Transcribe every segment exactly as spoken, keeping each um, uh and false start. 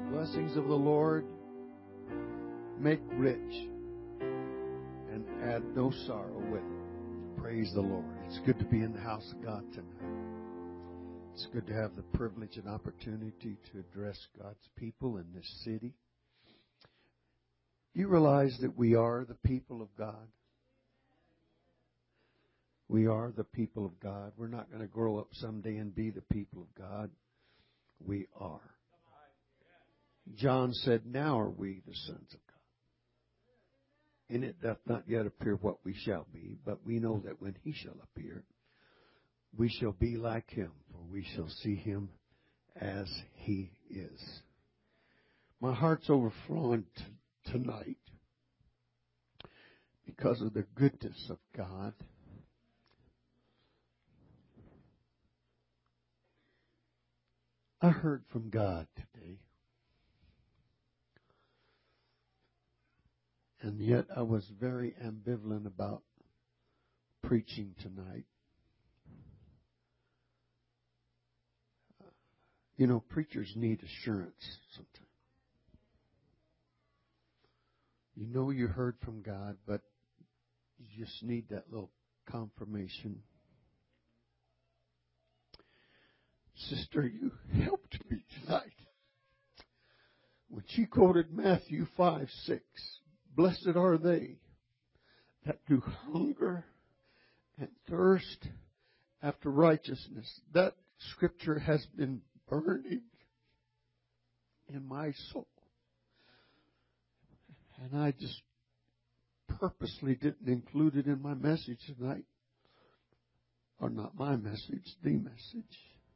Blessings of the Lord make rich and add no sorrow with it. Praise the Lord. It's good to be in the house of God tonight. It's good to have the privilege and opportunity to address God's people in this city. Do you realize that we are the people of God? We are the people of God. We're not going to grow up someday and be the people of God. We are. John said, now are we the sons of God. And it doth not yet appear what we shall be, but we know that when he shall appear, we shall be like him, for we shall see him as he is. My heart's overflowing t- tonight because of the goodness of God. I heard from God today. And yet I was very ambivalent about preaching tonight. You know, preachers need assurance sometimes. You know you heard from God, but you just need that little confirmation. Sister, you helped me tonight. When she quoted Matthew five six, blessed are they that do hunger and thirst after righteousness. That scripture has been burning in my soul. And I just purposely didn't include it in my message tonight. Or not my message, the message.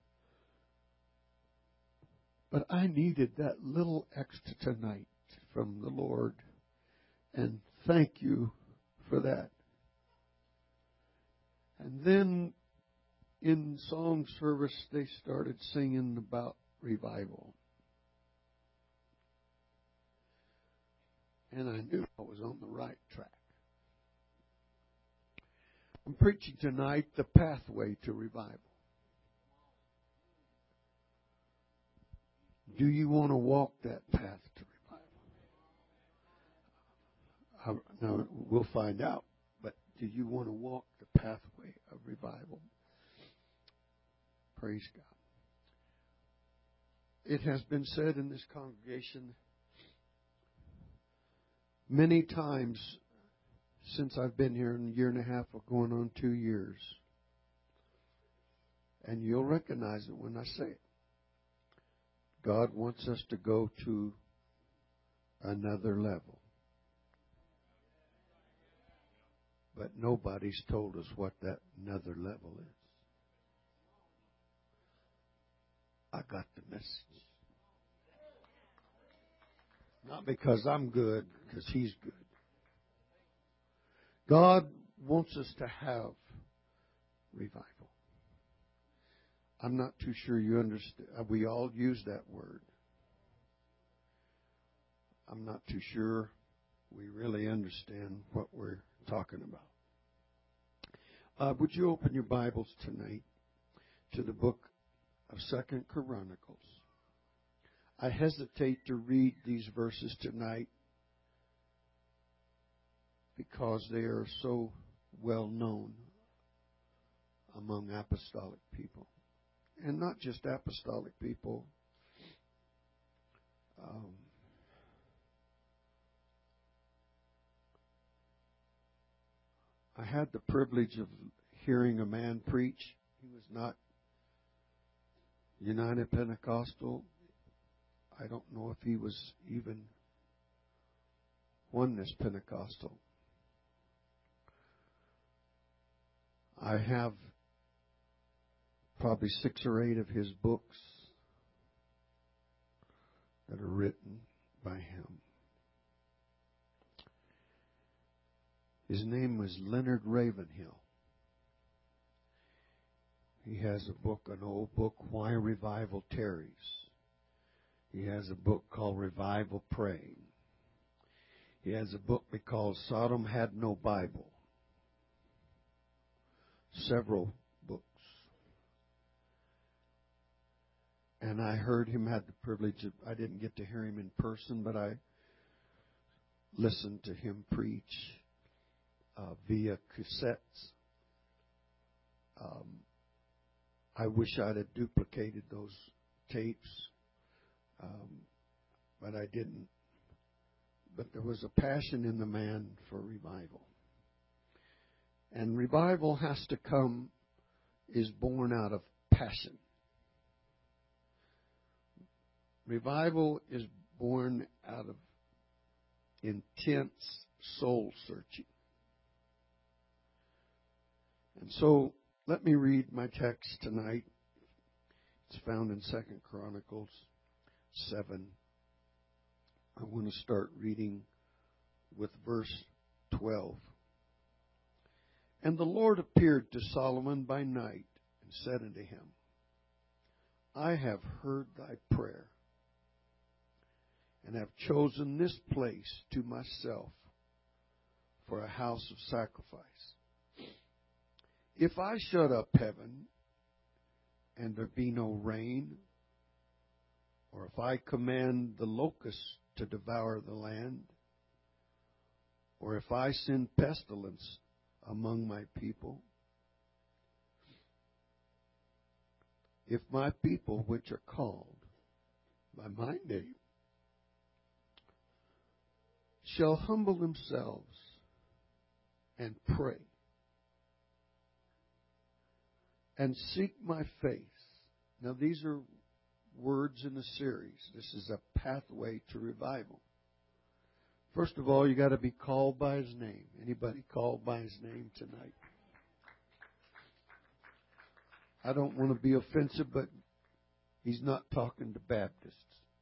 But I needed that little extra tonight from the Lord. And thank you for that. And then in song service, they started singing about revival. And I knew I was on the right track. I'm preaching tonight the pathway to revival. Do you want to walk that path to revival? I, now, we'll find out. But do you want to walk the pathway of revival? Praise God. It has been said in this congregation many times since I've been here in a year and a half or going on two years. And you'll recognize it when I say it. God wants us to go to another level. But nobody's told us what that another level is. I got the message. Not because I'm good, because He's good. God wants us to have revival. I'm not too sure you understand. We all use that word. I'm not too sure we really understand what we're talking about. Uh, would you open your Bibles tonight to the book of Second Chronicles? I hesitate to read these verses tonight because they are so well known among apostolic people. And not just apostolic people. Um, I had the privilege of hearing a man preach. He was not United Pentecostal. I don't know if he was even Oneness Pentecostal. I have probably six or eight of his books that are written by him. His name was Leonard Ravenhill. He has a book, an old book, Why Revival Tarries. He has a book called Revival Praying. He has a book called Sodom Had No Bible. Several books. And I heard him, had the privilege of, I didn't get to hear him in person, but I listened to him preach uh, via cassettes. Um, I wish I'd have duplicated those tapes, um, but I didn't. But there was a passion in the man for revival. And revival has to come, is born out of passion. Revival is born out of intense soul searching. And so, let me read my text tonight. It's found in Second Chronicles seven. I want to start reading with verse twelve. And the Lord appeared to Solomon by night and said unto him, I have heard thy prayer, and have chosen this place to myself for a house of sacrifice. If I shut up heaven, and there be no rain, or if I command the locusts to devour the land, or if I send pestilence among my people, if my people which are called by my name shall humble themselves and pray and seek my face. Now these are words in a series. This is a pathway to revival. First of all, you got to be called by his name. Anybody called by his name tonight? I don't want to be offensive, but he's not talking to Baptists.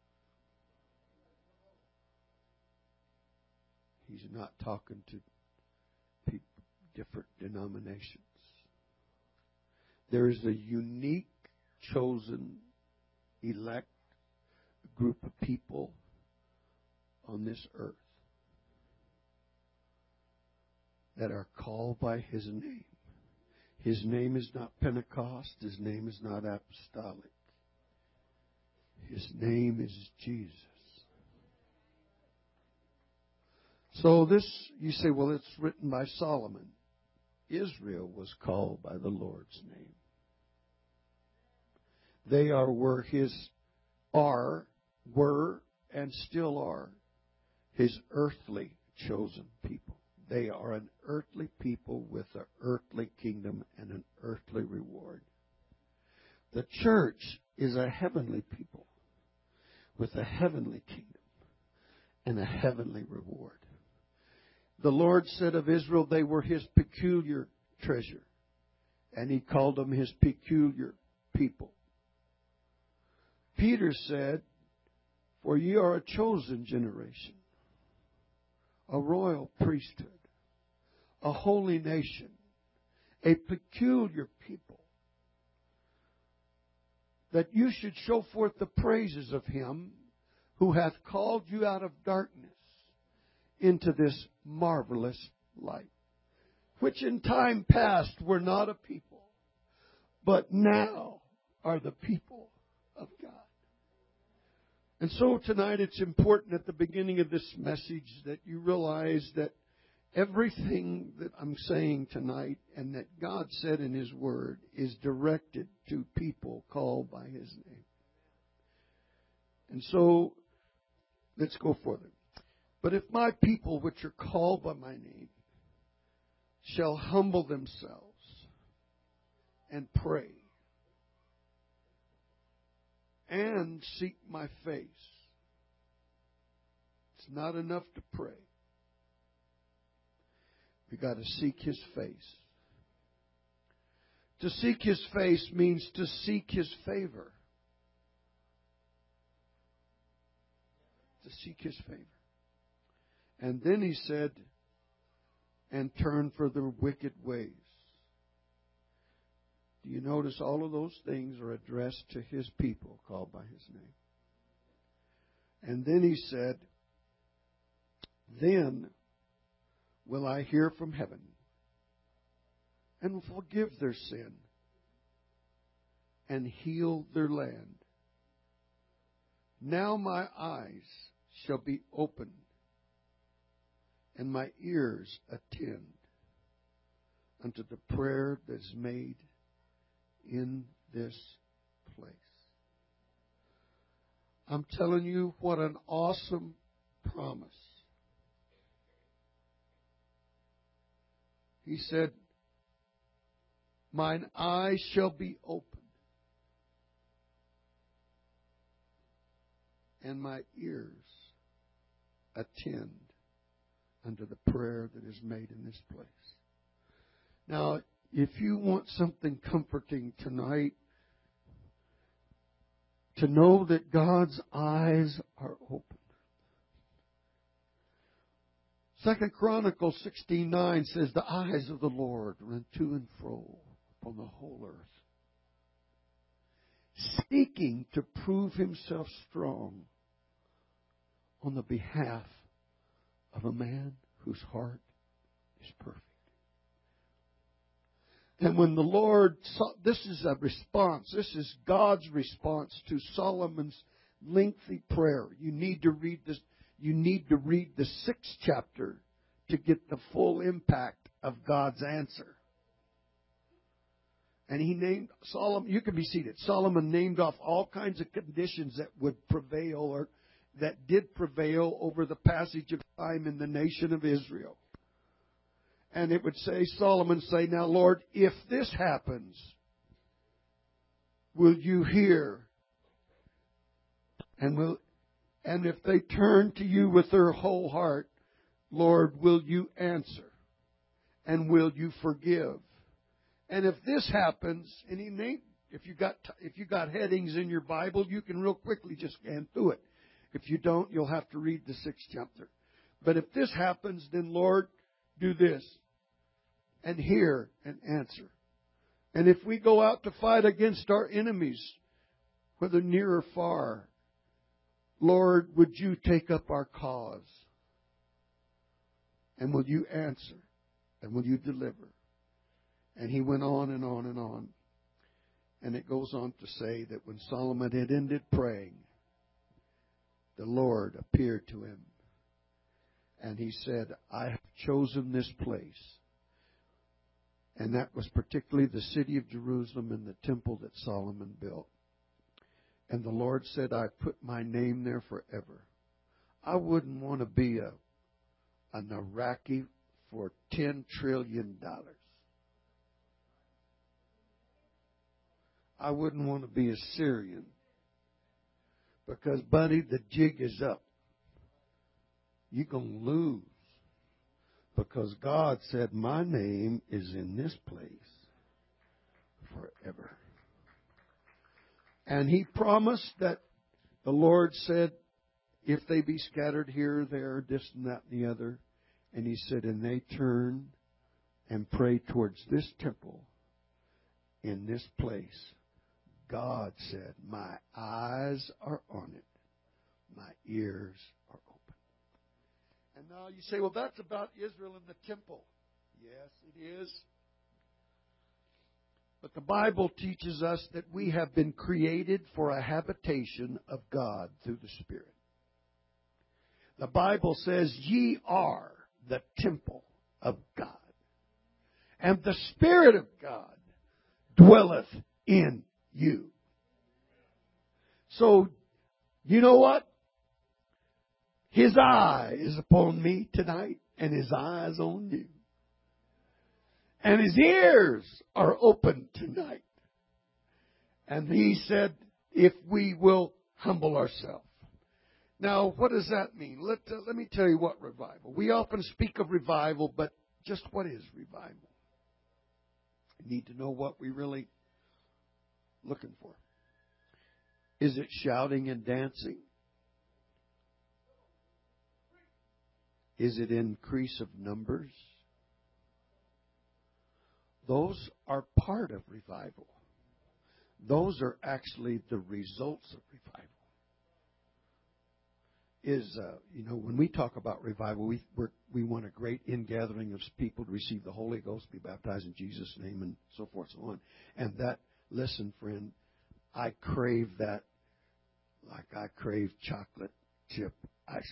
He's not talking to people, different denominations. There is a unique, chosen, elect group of people on this earth that are called by his name. His name is not Pentecost. His name is not apostolic. His name is Jesus. So this, you say, well, it's written by Solomon. Israel was called by the Lord's name. They are were his, are, were, and still are his earthly chosen people. They are an earthly people with an earthly kingdom and an earthly reward. The church is a heavenly people with a heavenly kingdom and a heavenly reward. The Lord said of Israel, they were his peculiar treasure, and he called them his peculiar people. Peter said, for ye are a chosen generation, a royal priesthood, a holy nation, a peculiar people, that you should show forth the praises of him who hath called you out of darkness into this marvelous light, which in time past were not a people, but now are the people of God. And so tonight it's important at the beginning of this message that you realize that everything that I'm saying tonight and that God said in his word is directed to people called by his name. And so let's go further. But if my people which are called by my name shall humble themselves and pray and seek my face. It's not enough to pray. We got to seek his face. To seek his face means to seek his favor. To seek his favor. And then he said, and turn from their wicked ways. Do you notice all of those things are addressed to his people called by his name? And then he said, then will I hear from heaven and forgive their sin and heal their land. Now my eyes shall be opened, and my ears attend unto the prayer that is made in this place. I'm telling you, what an awesome promise. He said, mine eyes shall be opened, and my ears attend unto the prayer that is made in this place. Now, if you want something comforting tonight, to know that God's eyes are open. Second Chronicles sixteen nine says, the eyes of the Lord run to and fro upon the whole earth, seeking to prove himself strong on the behalf of a man whose heart is perfect. And when the Lord saw, this is a response, this is God's response to Solomon's lengthy prayer. You need to read this, you need to read the sixth chapter to get the full impact of God's answer. And he named Solomon, you can be seated. Solomon named off all kinds of conditions that would prevail or that did prevail over the passage of time in the nation of Israel. And it would say, Solomon say, now Lord, if this happens, will you hear? And will, and if they turn to you with their whole heart, Lord, will you answer? And will you forgive? And if this happens, and he named, if you got if you got headings in your Bible, you can real quickly just scan through it. If you don't, you'll have to read the sixth chapter. But if this happens, then Lord, do this. And hear and answer. And if we go out to fight against our enemies, whether near or far, Lord, would you take up our cause? And will you answer? And will you deliver? And he went on and on and on. And it goes on to say that when Solomon had ended praying, the Lord appeared to him. And he said, I have chosen this place. And that was particularly the city of Jerusalem and the temple that Solomon built. And the Lord said, I put my name there forever. I wouldn't want to be a an Iraqi for ten trillion dollars. I wouldn't want to be a Syrian. Because, buddy, the jig is up. You're going to lose. Because God said, my name is in this place forever. And he promised that the Lord said, if they be scattered here, there, this and that and the other. And he said, and they turn and pray towards this temple in this place. God said, my eyes are on it. My ears are open. And now you say, well, that's about Israel and the temple. Yes, it is. But the Bible teaches us that we have been created for a habitation of God through the Spirit. The Bible says, ye are the temple of God. And the Spirit of God dwelleth in you. So, you know what? His eye is upon me tonight, and His eye is on you. And His ears are open tonight. And He said, if we will humble ourselves. Now, what does that mean? Let, uh, let me tell you what revival. We often speak of revival, but just what is revival? We need to know what we're really looking for. Is it shouting and dancing? Is it increase of numbers? Those are part of revival. Those are actually the results of revival. Is, uh, you know, when we talk about revival, we we're, we want a great ingathering of people to receive the Holy Ghost, be baptized in Jesus' name, and so forth and so on. And that, listen, friend, I crave that like I crave chocolate chip ice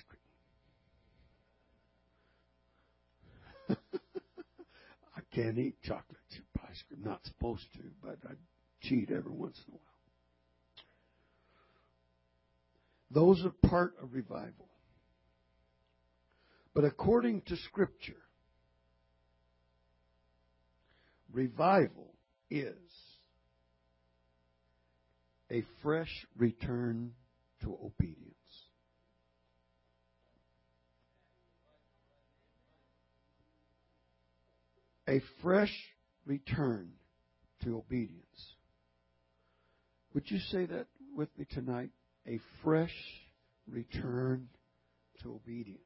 cream. I can't eat chocolate chip ice cream. Not supposed to, but I cheat every once in a while. Those are part of revival. But according to Scripture, revival is a fresh return to obedience. A fresh return to obedience. Would you say that with me tonight? A fresh return to obedience.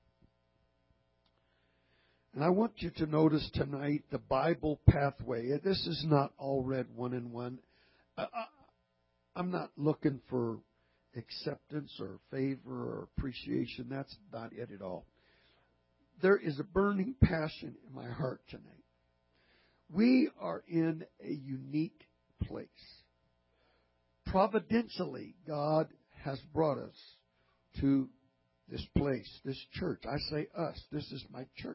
And I want you to notice tonight the Bible pathway. This is not all read one and one. I, I, I'm not looking for acceptance or favor or appreciation. That's not it at all. There is a burning passion in my heart tonight. We are in a unique place. Providentially, God has brought us to this place, this church. I say us. This is my church.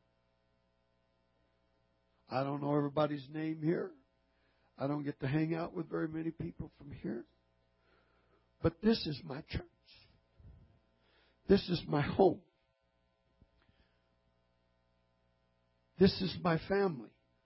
I don't know everybody's name here. I don't get to hang out with very many people from here. But this is my church. This is my home. This is my family.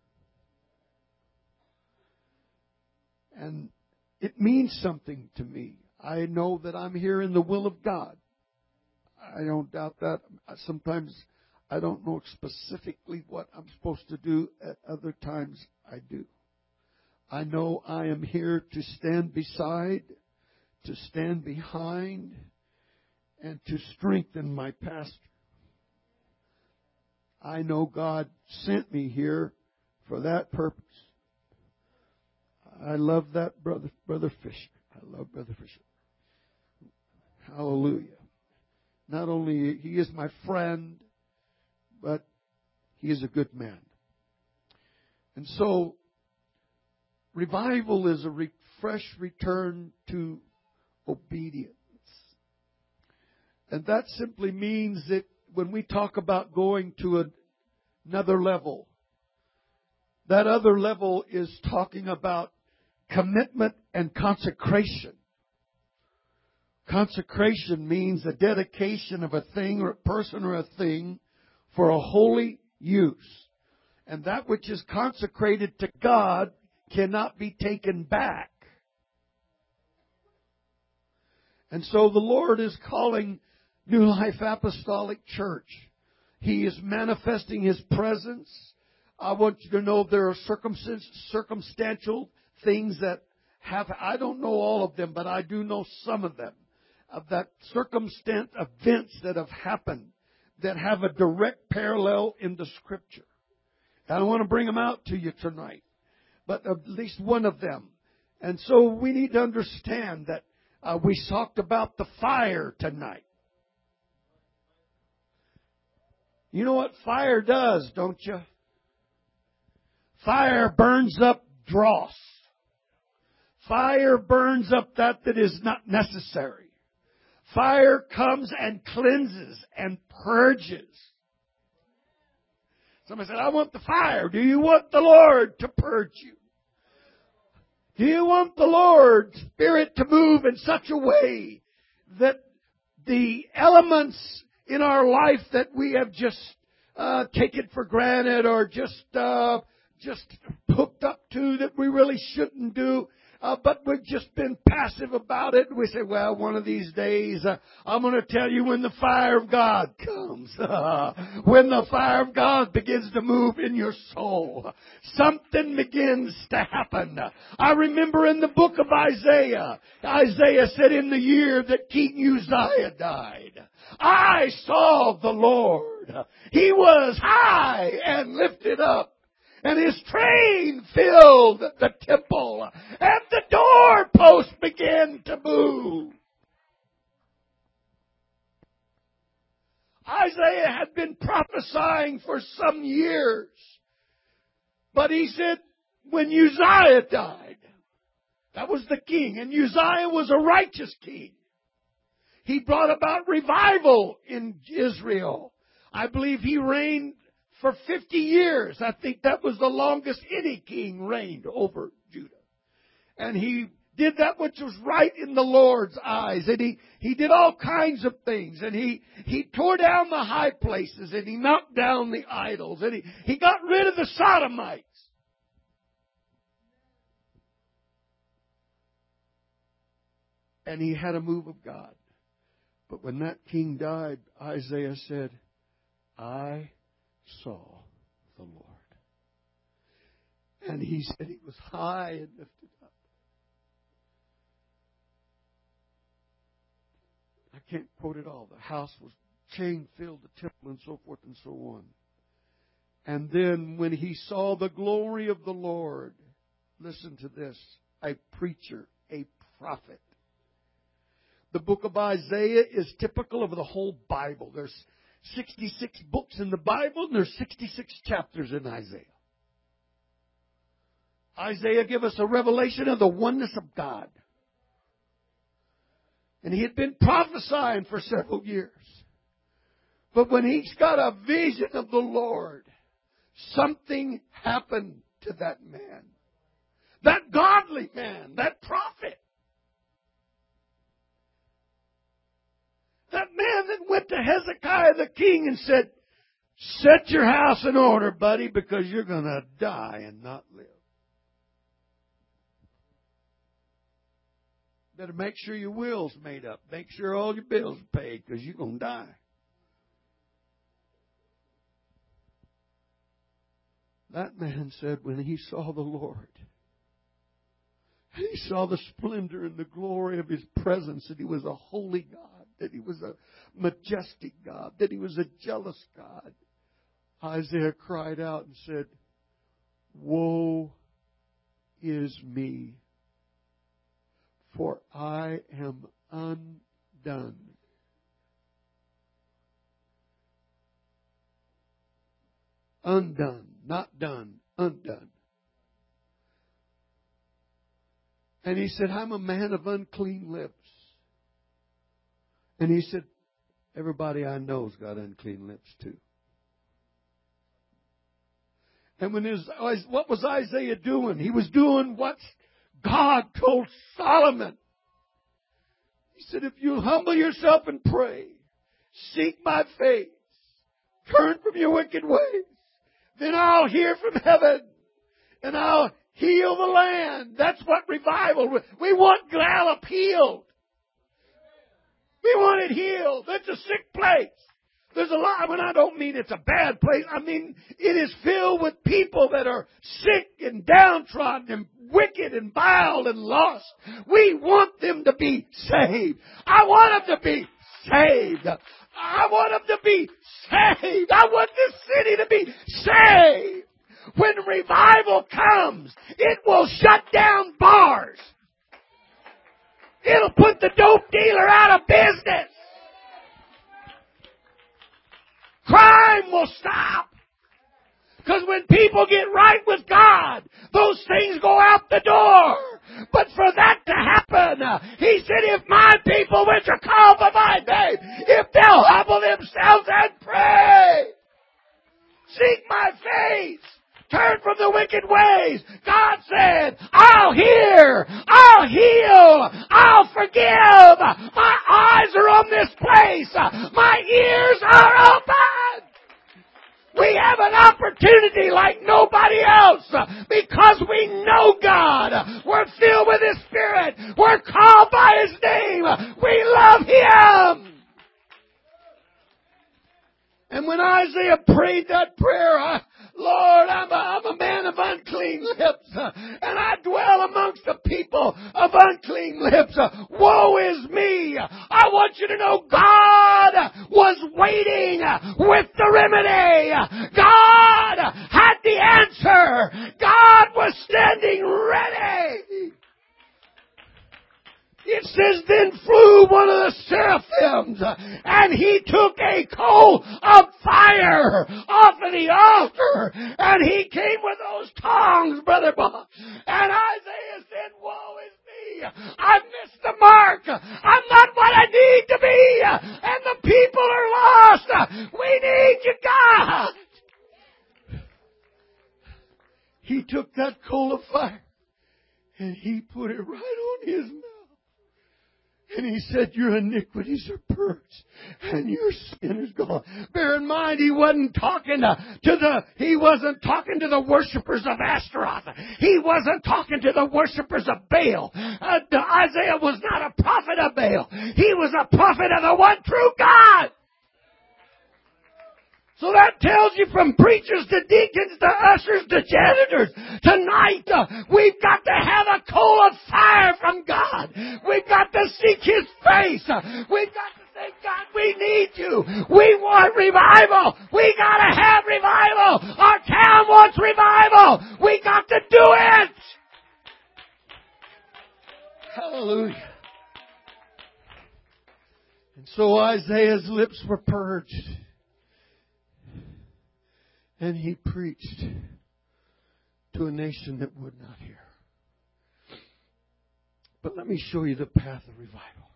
And it means something to me. I know that I'm here in the will of God. I don't doubt that. Sometimes I don't know specifically what I'm supposed to do. At other times I do. I know I am here to stand beside, to stand behind, and to strengthen my pastor. I know God sent me here for that purpose. I love that brother, Brother Fisher. I love Brother Fisher. Hallelujah. Not only he is my friend, but he is a good man. And so, revival is a re- fresh return to obedience. And that simply means that when we talk about going to a, another level, that other level is talking about commitment and consecration. Consecration means a dedication of a thing or a person or a thing for a holy use. And that which is consecrated to God cannot be taken back. And so the Lord is calling New Life Apostolic Church. He is manifesting His presence. I want you to know there are circumstantial things that have, I don't know all of them, but I do know some of them, of that circumstant events that have happened that have a direct parallel in the Scripture. I don't want to bring them out to you tonight, but at least one of them. And so we need to understand that uh, we talked about the fire tonight. You know what fire does, don't you? Fire burns up dross. Fire burns up that that is not necessary. Fire comes and cleanses and purges. Somebody said, I want the fire. Do you want the Lord to purge you? Do you want the Lord's Spirit to move in such a way that the elements in our life that we have just uh, taken for granted or just uh, just hooked up to that we really shouldn't do, Uh, but we've just been passive about it. We say, well, one of these days, uh, I'm going to tell you when the fire of God comes. When the fire of God begins to move in your soul, something begins to happen. I remember in the book of Isaiah, Isaiah said in the year that King Uzziah died, I saw the Lord. He was high and lifted up, and His train filled the temple, and the doorpost began to move. Isaiah had been prophesying for some years, but he said, when Uzziah died, That was the king. And Uzziah was a righteous king. He brought about revival in Israel. I believe he reigned for fifty years. I think that was the longest any king reigned over Judah. And he did that which was right in the Lord's eyes. And he, he did all kinds of things. And he, he tore down the high places. And he knocked down the idols. And he, he got rid of the Sodomites. And he had a move of God. But when that king died, Isaiah said, I saw the Lord. And he said he was high and lifted up. I can't quote it all. The house was chain-filled, the temple, and so forth and so on. And then when he saw the glory of the Lord, listen to this, a preacher, a prophet. The book of Isaiah is typical of the whole Bible. There's sixty-six books in the Bible, and there's sixty-six chapters in Isaiah. Isaiah gives us a revelation of the oneness of God. And he had been prophesying for several years. But when he's got a vision of the Lord, something happened to that man. That godly man, that prophet. That man that went to Hezekiah the king and said, set your house in order, buddy, because you're going to die and not live. Better make sure your will's made up. Make sure all your bills are paid, because you're going to die. That man said when he saw the Lord, and he saw the splendor and the glory of His presence, that He was a holy God, that He was a majestic God, that He was a jealous God, Isaiah cried out and said, woe is me, for I am undone. Undone, not done, undone. And he said, I'm a man of unclean lips. And he said, everybody I know's got unclean lips too. And when his, what was Isaiah doing? He was doing what God told Solomon. He said, if you humble yourself and pray, seek my face, turn from your wicked ways, then I'll hear from heaven and I'll heal the land. That's what revival. We want Gallup healed. We want it healed. That's a sick place. There's a lot. I mean, I don't mean it's a bad place. I mean, it is filled with people that are sick and downtrodden and wicked and vile and lost. We want them to be saved. I want them to be saved. I want them to be saved. I want this city to be saved. When revival comes, it will shut down bars. It'll put the dope dealer out of business. Crime will stop. Because when people get right with God, those things go out the door. But for that to happen, He said, if my people which are called by my name, if they'll humble themselves and pray, seek my face, turn from the wicked ways, God said, I'll hear, I'll heal, I'll forgive. My eyes are on this place. My ears are open. We have an opportunity like nobody else because we know God. We're filled with His Spirit. We're called by His name. We love Him. And when Isaiah prayed that prayer, I, Lord, I'm a, I'm a man of unclean lips, and I dwell amongst the people of unclean lips. Woe is me. I want you to know God was waiting with the remedy. God had the answer. God was standing ready. It says, then flew one of the seraphims, and he took a coal of fire off of the altar, and he came with those tongs, Brother Bob. And Isaiah said, woe is me. me. I missed the mark. I'm not what I need to be. And the people are lost. We need you, God. He took that coal of fire and He put it right on his mouth. And He said, your iniquities are purged and your sin is gone. Bear in mind, He wasn't talking to, to the, He wasn't talking to the worshipers of Ashtaroth. He wasn't talking to the worshipers of Baal. Uh, Isaiah was not a prophet of Baal. He was a prophet of the one true God. So that tells you from preachers to deacons to ushers to janitors. Tonight, uh, we've got to have a coal of fire from God. We've got to seek His face. Uh, we've got to say, God, we need You. We want revival. We got to have revival. Our town wants revival. We got to do it. Hallelujah. And so Isaiah's lips were purged. And he preached to a nation that would not hear. But let me show you the path of revival.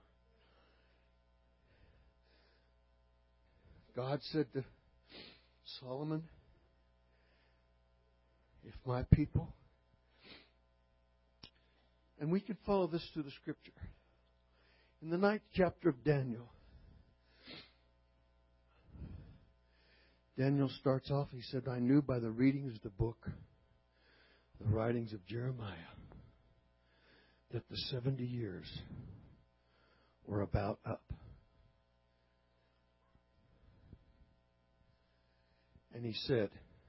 God said to Solomon, if my people, and we can follow this through the Scripture. In the ninth chapter of Daniel, Daniel starts off, he said, I knew by the readings of the book, the writings of Jeremiah, that the seventy years were about up. And he said,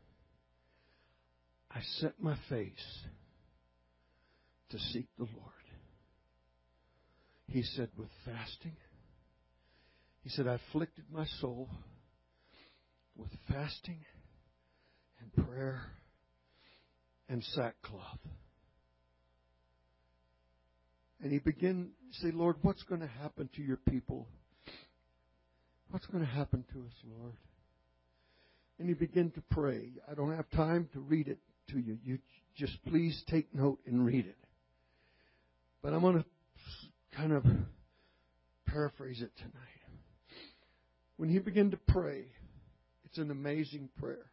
I set my face to seek the Lord. He said, with fasting. He said, I afflicted my soul with fasting and prayer and sackcloth. And he began to say, Lord, what's going to happen to Your people? What's going to happen to us, Lord? And he began to pray. I don't have time to read it to you. You just please take note and read it. But I'm going to kind of paraphrase it tonight. When he began to pray, it's an amazing prayer.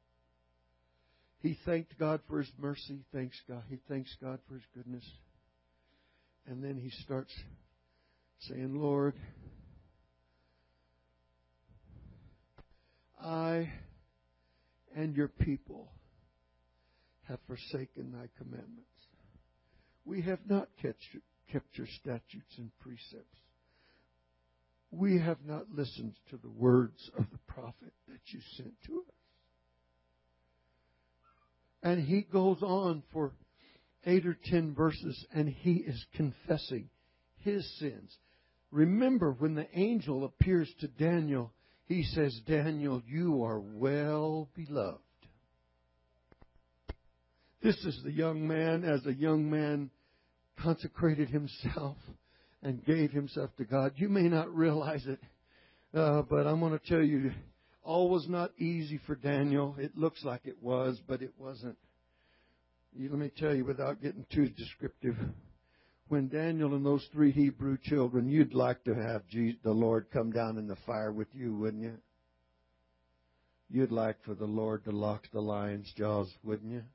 He thanked God for His mercy. Thanks God. He thanks God for His goodness. And then he starts saying, Lord, I and Your people have forsaken Thy commandments. We have not kept your, kept your statutes and precepts. We have not listened to the words of the prophet that You sent to us. And he goes on for eight or ten verses, and he is confessing his sins. Remember, when the angel appears to Daniel, he says, Daniel, you are well beloved. This is the young man, as a young man, consecrated himself and gave himself to God. You may not realize it, uh, but I'm going to tell you, all was not easy for Daniel. It looks like it was, but it wasn't. You, let me tell you, without getting too descriptive, when Daniel and those three Hebrew children, you'd like to have Jesus, the Lord come down in the fire with you, wouldn't you? You'd like for the Lord to lock the lion's jaws, wouldn't you?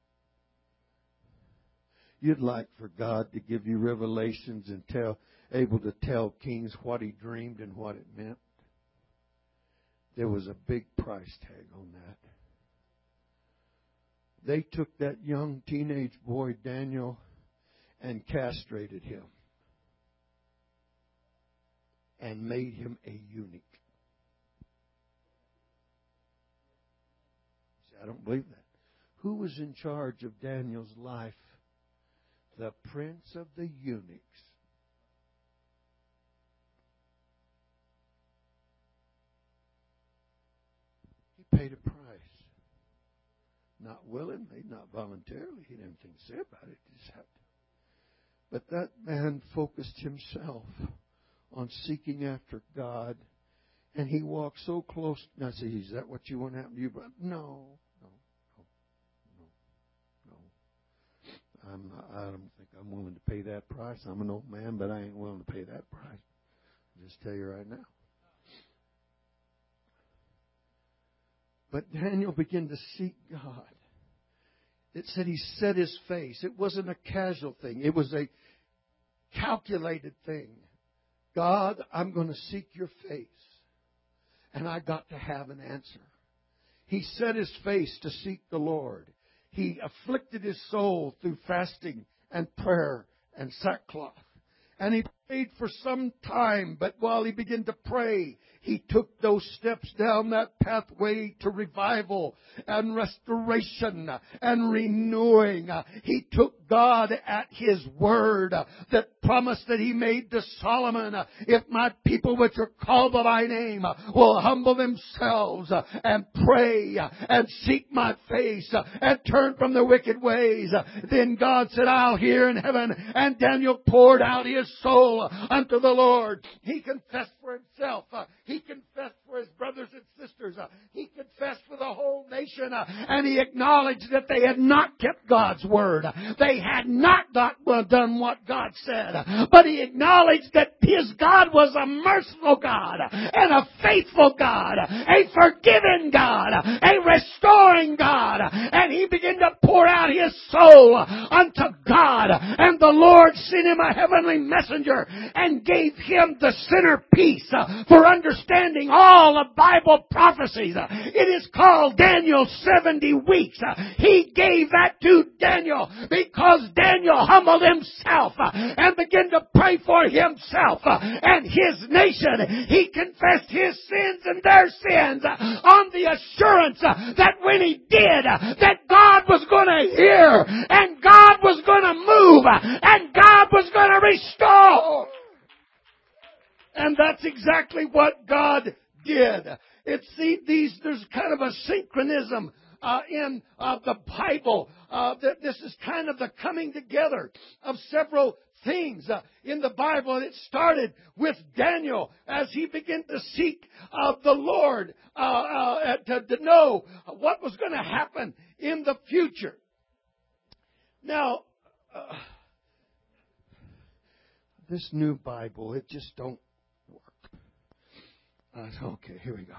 You'd like for God to give you revelations and tell, able to tell kings what He dreamed and what it meant. There was a big price tag on that. They took that young teenage boy, Daniel, and castrated him and made him a eunuch. See, I don't believe that. Who was in charge of Daniel's life? The prince of the eunuchs. He paid a price. Not willingly, not voluntarily. He didn't think say about it. He just had to. But that man focused himself on seeking after God. And he walked so close. Now, see, is that what you want to happen to you? But no, no, no, no, no. I'm not, I don't think I'm willing to pay that price. I'm an old man, but I ain't willing to pay that price. I'll just tell you right now. But Daniel began to seek God. It said he set his face. It wasn't a casual thing. It was a calculated thing. God, I'm going to seek your face. And I got to have an answer. He set his face to seek the Lord. He afflicted his soul through fasting and prayer and sackcloth. And he prayed for some time, but while he began to pray, he took those steps down that pathway to revival and restoration and renewing. He took God at His word that promised that He made to Solomon, if my people which are called by my name will humble themselves and pray and seek my face and turn from their wicked ways, then God said, I'll hear in heaven. And Daniel poured out his soul unto the Lord. He confessed for himself. He confessed for his brothers and sisters. He confessed for the whole nation. And he acknowledged that they had not kept God's word. They had not done what God said. But he acknowledged that his God was a merciful God and a faithful God, a forgiving God, a restoring God. And he began to pour out his soul unto God. And the Lord sent him a heavenly messenger and gave him the centerpiece for understanding all of Bible prophecies. It is called Daniel's seventy weeks. He gave that to Daniel because Daniel humbled himself and began to pray for himself and his nation. He confessed his sins and their sins on the assurance that when he did, that God was going to hear and God was going to move and God was going to restore. And that's exactly what God did. It's see, these there's kind of a synchronism uh, in uh, the Bible. Uh, that this is kind of the coming together of several things uh, in the Bible. And it started with Daniel as he began to seek uh, the Lord uh, uh, to, to know what was going to happen in the future. Now, uh, this new Bible, it just don't work. Uh, okay, here we go.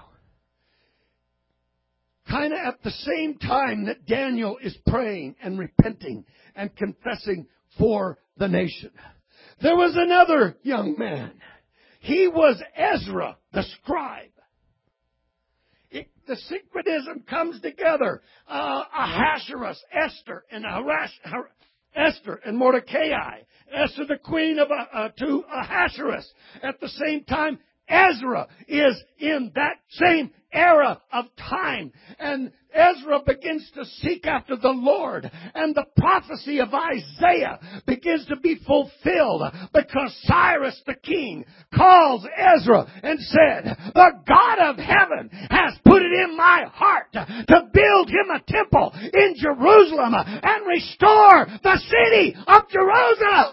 Kind of at the same time that Daniel is praying and repenting and confessing for the nation, there was another young man. He was Ezra, the scribe. It, the synchronism comes together. Uh, Ahasuerus, Esther, and Harash, Har, Esther and Mordecai. Esther, the queen of uh, uh, to Ahasuerus. At the same time, Ezra is in that same era of time. And Ezra begins to seek after the Lord. And the prophecy of Isaiah begins to be fulfilled because Cyrus the king calls Ezra and said, the God of heaven has put it in my heart to build him a temple in Jerusalem and restore the city of Jerusalem.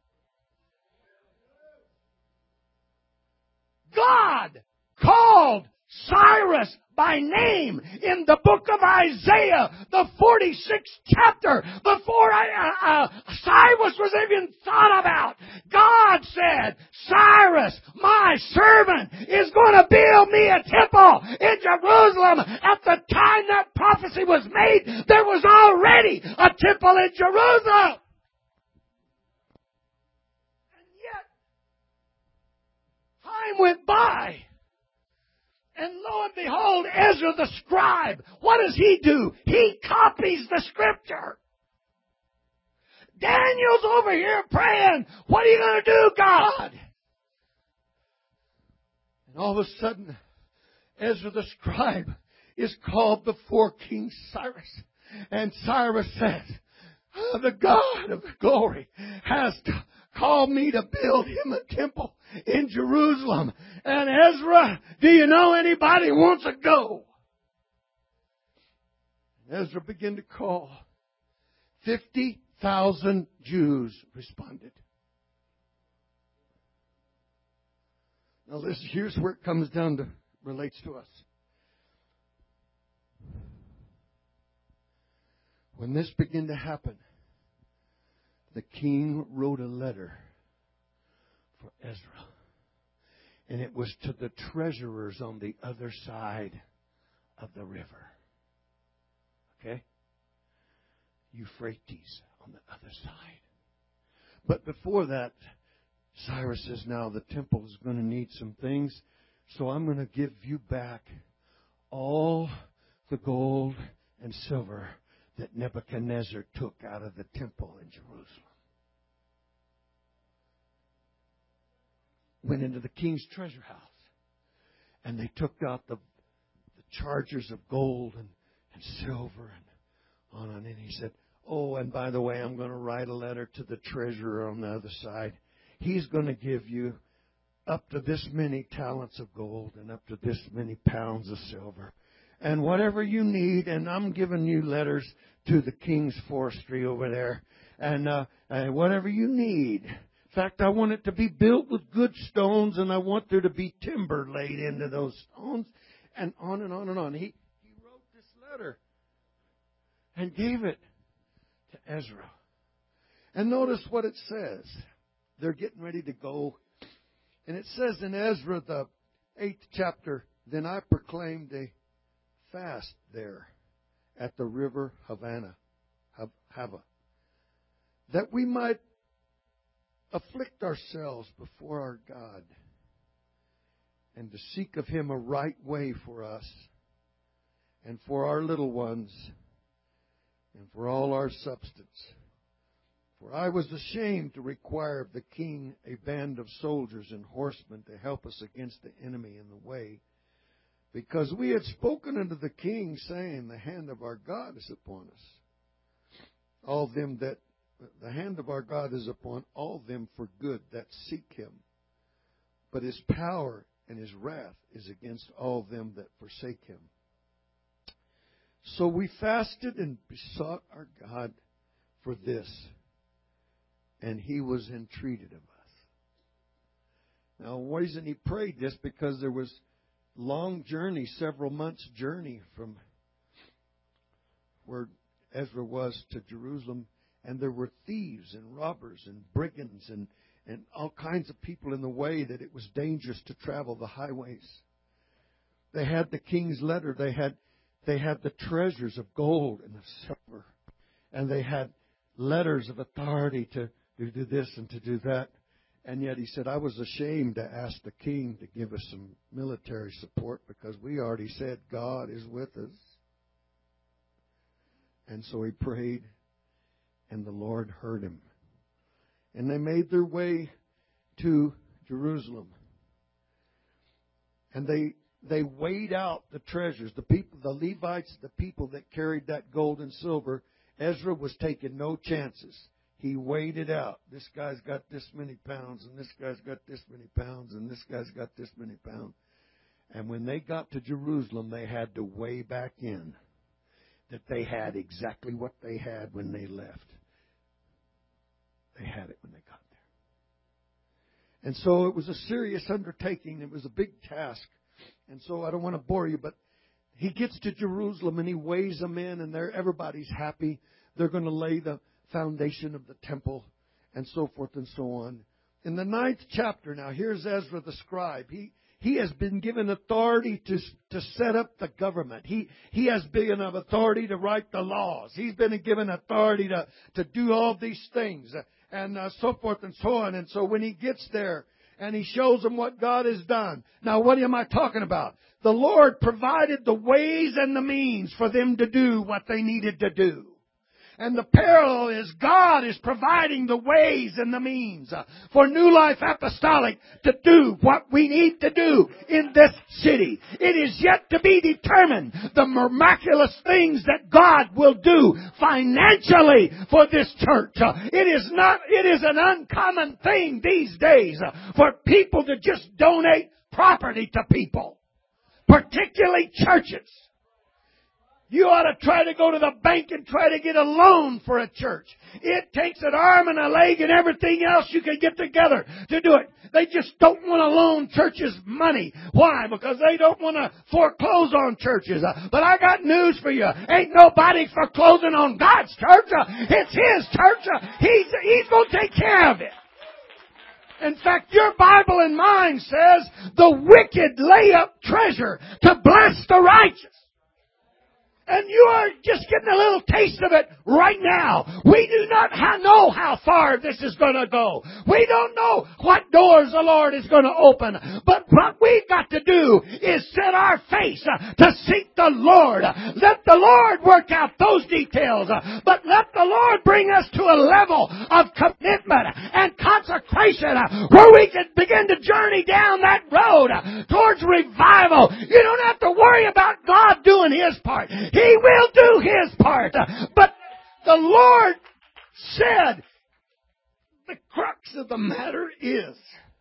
God called Cyrus by name in the book of Isaiah, the forty-sixth chapter, before I, uh, uh, Cyrus was even thought about. God said, Cyrus, my servant, is going to build me a temple in Jerusalem. At the time that prophecy was made, there was already a temple in Jerusalem. Time went by, and lo and behold, Ezra the scribe, what does he do? He copies the scripture. Daniel's over here praying, what are you going to do, God? And all of a sudden, Ezra the scribe is called before King Cyrus. And Cyrus says, oh, the God of glory has called me to build him a temple in Jerusalem. And Ezra, do you know anybody who wants to go? And Ezra began to call. Fifty thousand Jews responded. Now listen, here's where it comes down to, relates to us. When this began to happen, the king wrote a letter for Ezra. And it was to the treasurers on the other side of the river. Okay? Euphrates on the other side. But before that, Cyrus says, now the temple is going to need some things. So I'm going to give you back all the gold and silver that Nebuchadnezzar took out of the temple in Jerusalem. Went into the king's treasure house. And they took out the, the chargers of gold and, and silver and on and on. And he said, oh, and by the way, I'm going to write a letter to the treasurer on the other side. He's going to give you up to this many talents of gold and up to this many pounds of silver. And whatever you need, and I'm giving you letters to the king's forestry over there. And uh, uh, whatever you need. In fact, I want it to be built with good stones, and I want there to be timber laid into those stones. And on and on and on. He, he wrote this letter and gave it to Ezra. And notice what it says. They're getting ready to go. And it says in Ezra, the eighth chapter, then I proclaimed a fast there at the river Havana, Hava, that we might afflict ourselves before our God and to seek of Him a right way for us and for our little ones and for all our substance. For I was ashamed to require of the king a band of soldiers and horsemen to help us against the enemy in the way, because we had spoken unto the king, saying, the hand of our God is upon us. All them that, the hand of our God is upon all them for good that seek Him. But His power and His wrath is against all them that forsake Him. So we fasted and besought our God for this, and He was entreated of us. Now, the reason he prayed this, because there was long journey, several months' journey from where Ezra was to Jerusalem, and there were thieves and robbers and brigands and, and all kinds of people in the way that it was dangerous to travel the highways. They had the king's letter. They had they had the treasures of gold and of silver, and they had letters of authority to, to do this and to do that. And yet he said, I was ashamed to ask the king to give us some military support because we already said God is with us. And so he prayed, and the Lord heard him. And they made their way to Jerusalem. And they they weighed out the treasures. The people, the Levites, the people that carried that gold and silver. Ezra was taking no chances. He weighed it out. This guy's got this many pounds, and this guy's got this many pounds, and this guy's got this many pounds. And when they got to Jerusalem, they had to weigh back in that they had exactly what they had when they left. They had it when they got there. And so it was a serious undertaking. It was a big task. And so I don't want to bore you, but he gets to Jerusalem and he weighs them in, and they're, everybody's happy. They're going to lay the foundation of the temple and so forth and so on. In the ninth chapter now, here's Ezra the scribe. He he has been given authority to to set up the government. He he has been of authority to write the laws. He's been given authority to, to do all these things and uh, so forth and so on. And so when he gets there and he shows them what God has done. Now, what am I talking about? The Lord provided the ways and the means for them to do what they needed to do. And the parallel is God is providing the ways and the means for New Life Apostolic to do what we need to do in this city. It is yet to be determined the miraculous things that God will do financially for this church. It is not, it is an uncommon thing these days for people to just donate property to people, particularly churches. You ought to try to go to the bank and try to get a loan for a church. It takes an arm and a leg and everything else you can get together to do it. They just don't want to loan churches money. Why? Because they don't want to foreclose on churches. But I got news for you. Ain't nobody foreclosing on God's church. It's His church. He's, he's going to take care of it. In fact, your Bible and mine says the wicked lay up treasure to bless the righteous. And you are just getting a little taste of it right now. We do not know how far this is going to go. We don't know what doors the Lord is going to open. But what we've got to do is set our face to seek the Lord. Let the Lord work out those details. But let the Lord bring us to a level of commitment and consecration where we can begin to journey down that road towards revival. You don't have to worry about God doing His part. He will do His part. But the Lord said, the crux of the matter is,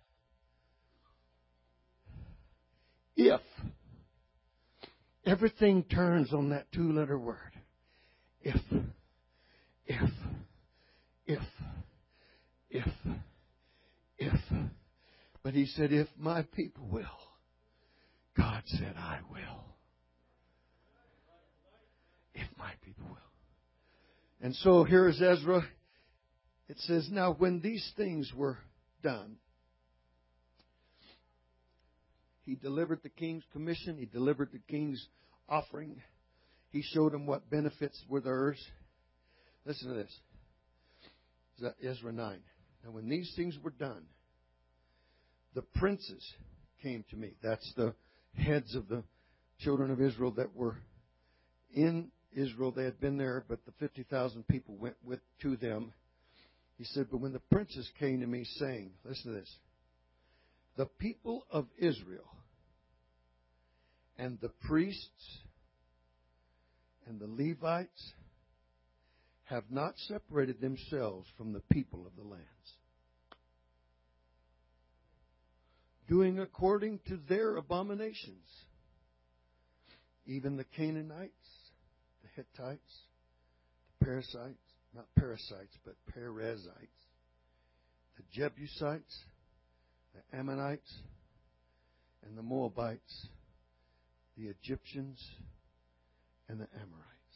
if everything turns on that two-letter word, if, if, if, if, if. But He said, if my people will, God said, I will. If my people will. And so here is Ezra. It says, now when these things were done, he delivered the king's commission. He delivered the king's offering. He showed them what benefits were theirs. Listen to this. Ezra nine. Now when these things were done, the princes came to me. That's the heads of the children of Israel that were in Israel. They had been there, but the fifty thousand people went with to them. He said, but when the princes came to me saying, listen to this, the people of Israel and the priests and the Levites have not separated themselves from the people of the lands, doing according to their abominations, even the Canaanites, the Hittites, the Perizzites, not parasites, but Perizzites, the Jebusites, the Ammonites, and the Moabites, the Egyptians, and the Amorites.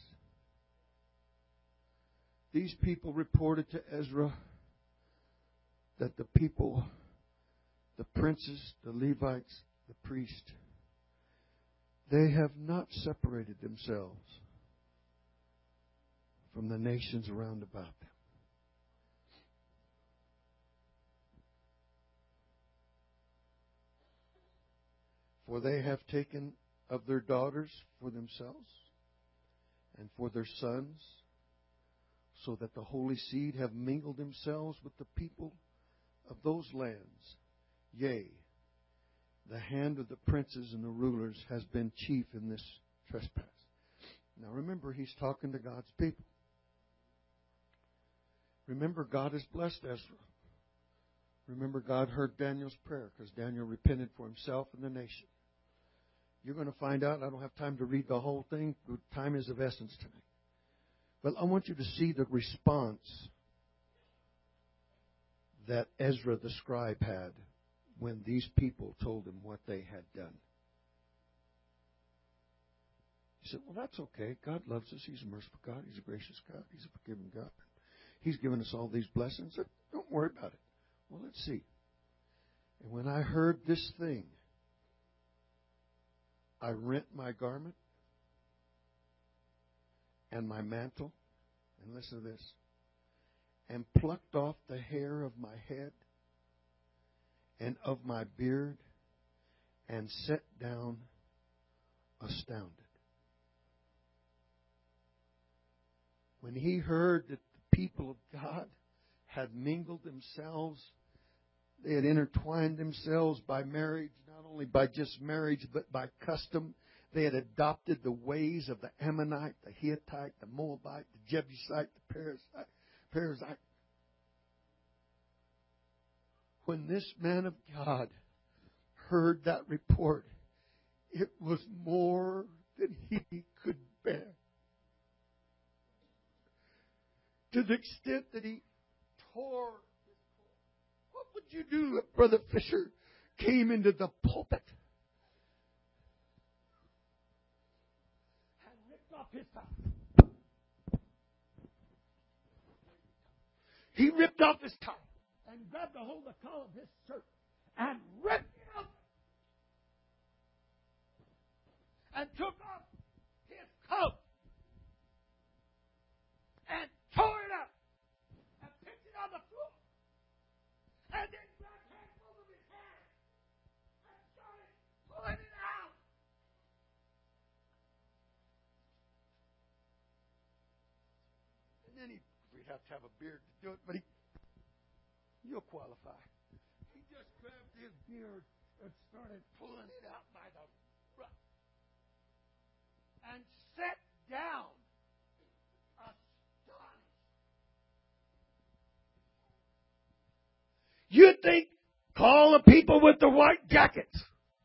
These people reported to Ezra that the people, the princes, the Levites, the priests, they have not separated themselves from the nations around about them. For they have taken of their daughters for themselves and for their sons, so that the holy seed have mingled themselves with the people of those lands. Yea, the hand of the princes and the rulers has been chief in this trespass. Now remember, he's talking to God's people. Remember, God has blessed Ezra. Remember, God heard Daniel's prayer because Daniel repented for himself and the nation. You're going to find out. I don't have time to read the whole thing. Time is of essence tonight. But I want you to see the response that Ezra the scribe had when these people told him what they had done. He said, well, that's okay. God loves us. He's a merciful God. He's a gracious God. He's a forgiving God. He's given us all these blessings. Don't worry about it. Well, let's see. And when I heard this thing, I rent my garment and my mantle, and listen to this, and plucked off the hair of my head and of my beard, and sat down astounded. When he heard that the people of God had mingled themselves, they had intertwined themselves by marriage, not only by just marriage, but by custom. They had adopted the ways of the Ammonite, the Hittite, the Moabite, the Jebusite, the Perizzite. Perizzite. When this man of God heard that report, it was more than he could bear. to the extent that he tore his clothes. What would you do if Brother Fisher came into the pulpit and ripped off his tie? He ripped off his tie and grabbed a hold of the collar of his shirt and ripped it up and took off his coat and tore it up and picked it on the floor and then grabbed handfuls of his hair and started pulling it out. And then he, we'd have to have a beard to do it, but he, you'll qualify. He just grabbed his beard and started pulling it out by the root and sat down. You think, call the people with the white jackets.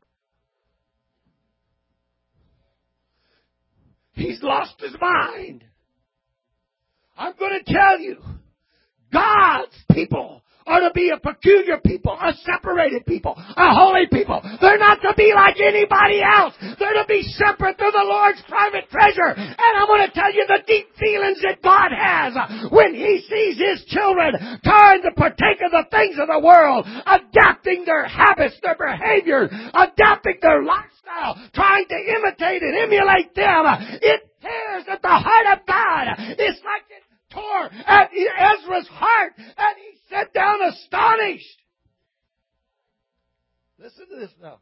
He's lost his mind. I'm going to tell you, God's people are to be a peculiar people, a separated people, a holy people. They're not to be like anybody else. They're to be separate. They're the Lord's private treasure. And I want to tell you the deep feelings that God has when He sees His children trying to partake of the things of the world, adapting their habits, their behavior, adapting their lifestyle, trying to imitate and emulate them. It tears at the heart of God. It's like it tore at Ezra's heart, and he sat down astonished. Listen to this now.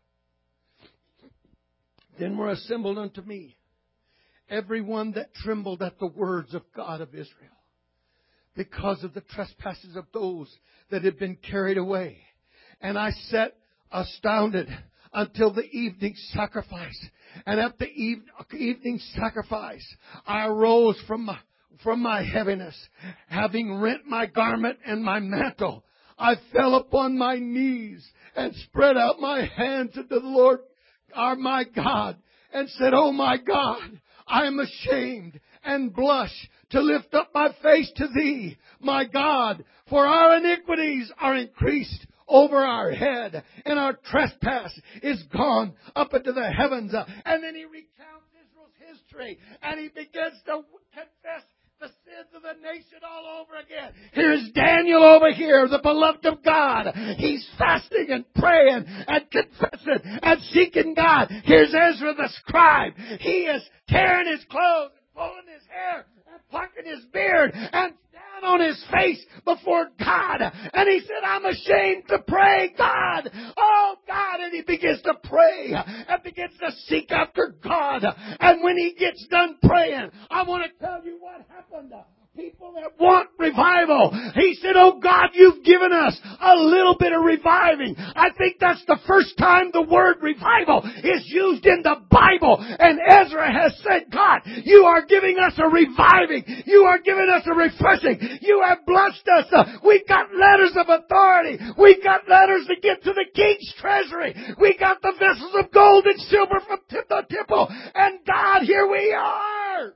Then were assembled unto me every one that trembled at the words of God of Israel, because of the trespasses of those that had been carried away. And I sat astounded until the evening sacrifice. And at the eve- evening sacrifice, I arose from my From my heaviness, having rent my garment and my mantle, I fell upon my knees and spread out my hands unto the Lord, our my God, and said, Oh my God, I am ashamed and blush to lift up my face to Thee, my God, for our iniquities are increased over our head, and our trespass is gone up into the heavens. And then he recounts Israel's history, and he begins to confess the sins of the nation all over again. Here's Daniel over here, the beloved of God. He's fasting and praying and confessing and seeking God. Here's Ezra the scribe. He is tearing his clothes and pulling his hair and plucking his beard and down on his face before God. And he said, I'm ashamed to pray, God. Oh, God. And he begins to pray and begins to seek after God. And when he gets done praying, I want to tell you what happened. People that want revival. He said, oh God, you've given us a little bit of reviving. I think that's the first time the word revival is used in the Bible. And Ezra has said, God, you are giving us a reviving. You are giving us a refreshing. You have blessed us. Uh, we got letters of authority. We got letters to get to the king's treasury. We got the vessels of gold and silver from the temple. And God, here we are.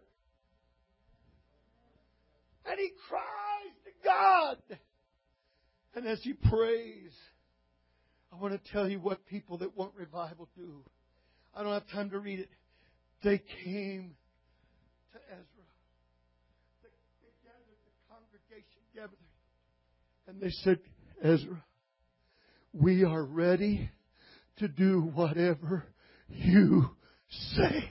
And he cries to God. And as he prays, I want to tell you what people that want revival do. I don't have time to read it. They came to Ezra. They gathered, the congregation gathered. And they said, Ezra, we are ready to do whatever you say.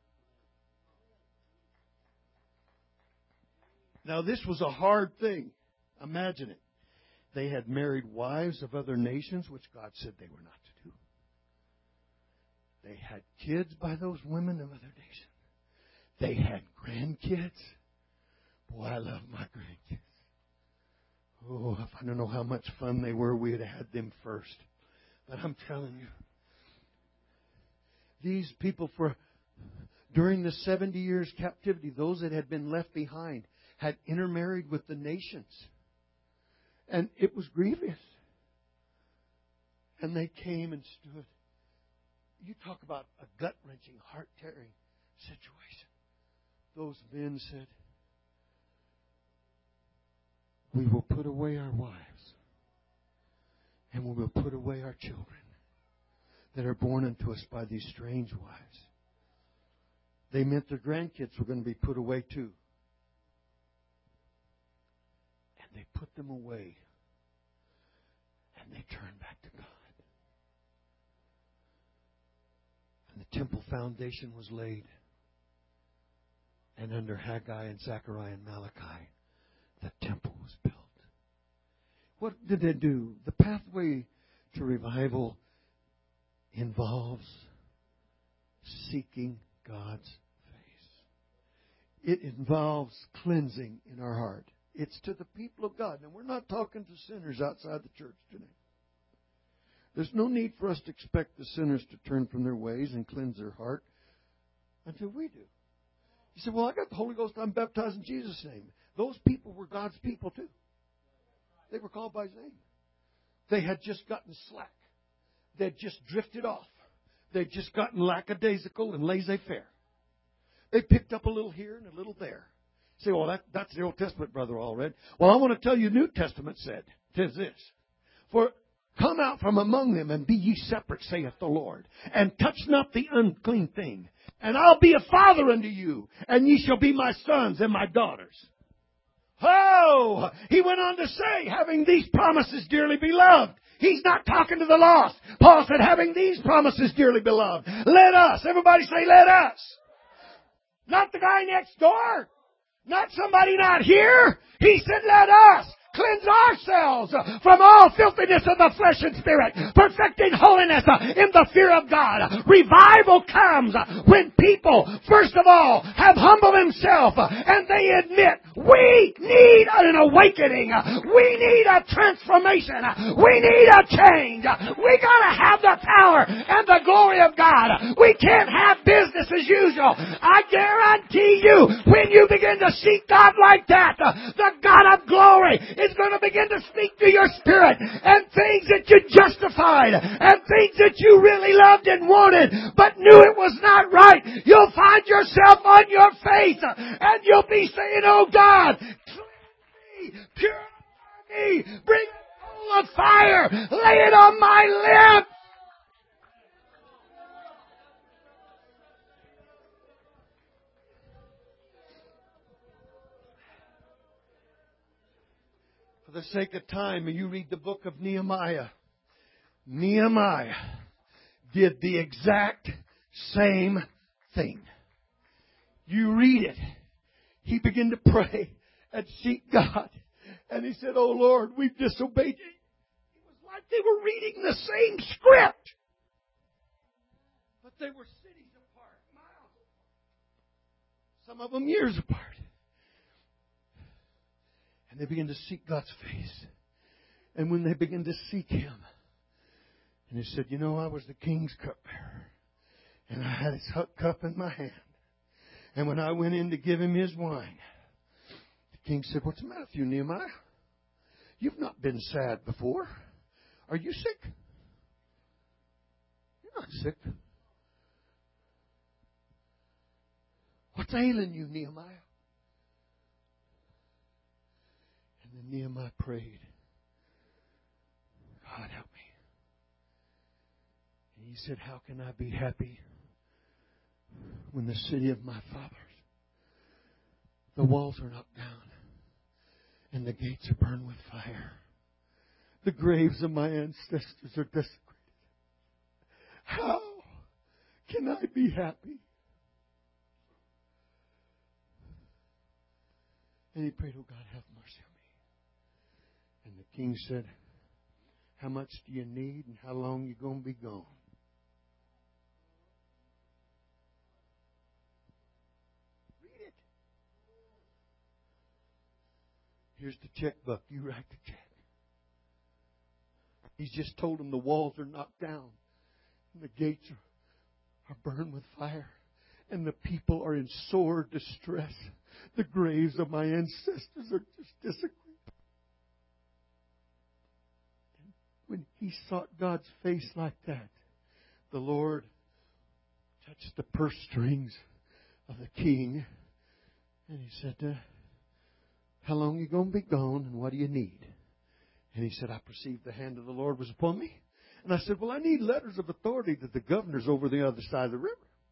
Now, this was a hard thing. Imagine it. They had married wives of other nations, which God said they were not to do. They had kids by those women of other nations. They had grandkids. Boy, I love my grandkids. Oh, if I don't know how much fun they were, we'd have had them first. But I'm telling you, these people, for during the seventy years captivity, those that had been left behind had intermarried with the nations. And it was grievous. And they came and stood. You talk about a gut-wrenching, heart-tearing situation. Those men said, we will put away our wives. And we will put away our children that are born unto us by these strange wives. They meant their grandkids were going to be put away too. And they put them away. And they turned back to God. And the temple foundation was laid. And under Haggai and Zechariah and Malachi, the temple was built. What did they do? The pathway to revival involves seeking God's face. It involves cleansing in our heart. It's to the people of God. And we're not talking to sinners outside the church today. There's no need for us to expect the sinners to turn from their ways and cleanse their heart until we do. You say, well, I got the Holy Ghost. I'm baptized in Jesus' name. Those people were God's people too. They were called by His name. They had just gotten slack. They had just drifted off. They had just gotten lackadaisical and laissez-faire. They picked up a little here and a little there. You say, well, that, that's the Old Testament, Brother Allred. Well, I want to tell you, New Testament said, 'tis this. For come out from among them and be ye separate, saith the Lord, and touch not the unclean thing. And I'll be a father unto you, and ye shall be my sons and my daughters. Oh! He went on to say, having these promises, dearly beloved. He's not talking to the lost. Paul said, having these promises, dearly beloved. Let us. Everybody say, let us. Not the guy next door. Not somebody not here. He said, let us. Cleanse ourselves from all filthiness of the flesh and spirit, perfecting holiness in the fear of God. Revival comes when people, first of all, have humbled themselves and they admit we need an awakening. We need a transformation. We need a change. We gotta have the power and the glory of God. We can't have business as usual. I guarantee you, when you begin to seek God like that, the God of glory is going to begin to speak to your spirit, and things that you justified and things that you really loved and wanted but knew it was not right, you'll find yourself on your face and you'll be saying, oh God, cleanse me, purify me, bring a coal of fire, lay it on my lips. For the sake of time, you read the book of Nehemiah. Nehemiah did the exact same thing. You read it. He began to pray and seek God. And he said, oh Lord, we've disobeyed you. It was like they were reading the same script. But they were cities apart, miles apart. Some of them years apart. And they began to seek God's face. And when they began to seek Him, and he said, you know, I was the king's cupbearer. And I had his cup in my hand. And when I went in to give him his wine, the king said, what's the matter with you, Nehemiah? You've not been sad before. Are you sick? You're not sick. What's ailing you, Nehemiah? And then Nehemiah prayed, God, help me. And he said, how can I be happy when the city of my fathers, the walls are knocked down and the gates are burned with fire? The graves of my ancestors are desecrated. How can I be happy? And he prayed, oh God, have mercy on me. And the king said, how much do you need and how long you going to be gone? Read it. Here's the checkbook. You write the check. He's just told them the walls are knocked down and the gates are, are burned with fire and the people are in sore distress. The graves of my ancestors are just desecrated. When he sought God's face like that, the Lord touched the purse strings of the king. And he said, uh, how long are you going to be gone and what do you need? And he said, I perceived the hand of the Lord was upon me. And I said, well, I need letters of authority to the governors over the other side of the river.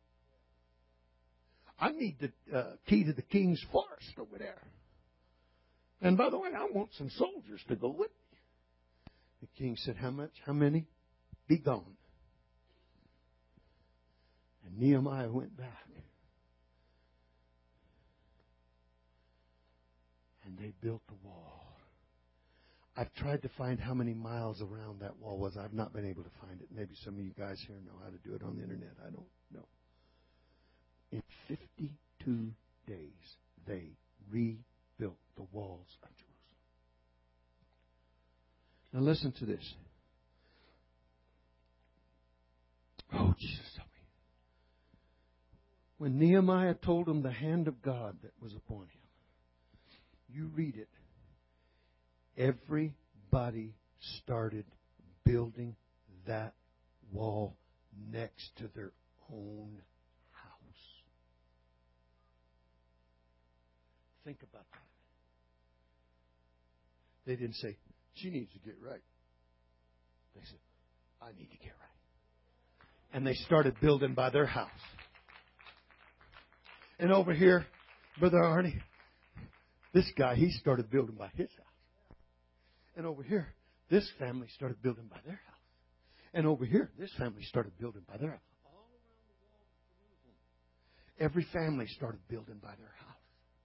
I need the uh, key to the king's forest over there. And by the way, I want some soldiers to go with me. The king said, how much? How many? Be gone. And Nehemiah went back. And they built the wall. I've tried to find how many miles around that wall was. I've not been able to find it. Maybe some of you guys here know how to do it on the internet. I don't know. In fifty-two days, they rebuilt the walls of Jerusalem. Now listen to this. Oh, Jesus, help me. When Nehemiah told them the hand of God that was upon him, you read it. Everybody started building that wall next to their own house. Think about that. They didn't say, she needs to get right. They said, I need to get right. And they started building by their house. And over here, Brother Arnie, this guy, he started building by his house. And over here, this family started building by their house. And over here, this family started building by their house. All around the walls of Jerusalem, every family started building by their house.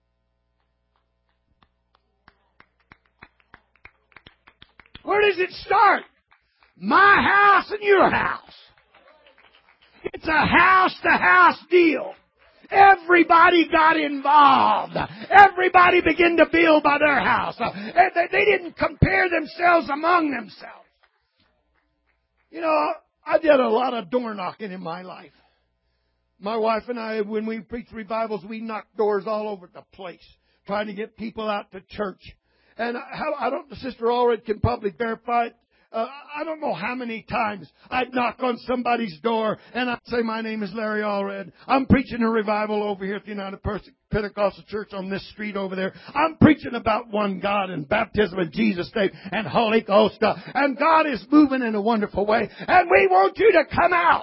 Where does it start? My house and your house. It's a house-to-house deal. Everybody got involved. Everybody began to build by their house. They didn't compare themselves among themselves. You know, I did a lot of door knocking in my life. My wife and I, when we preached revivals, we knocked doors all over the place, trying to get people out to church. And how, I don't, Sister Allred can probably verify it. Uh, I don't know how many times I'd knock on somebody's door and I'd say, my name is Larry Allred. I'm preaching a revival over here at the United Pentecostal Church on this street over there. I'm preaching about one God and baptism in Jesus' name and Holy Ghost. Uh, and God is moving in a wonderful way. And we want you to come out.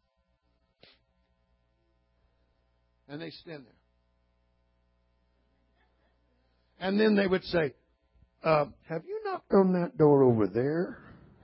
And they stand there. And then they would say, uh, have you knocked on that door over there?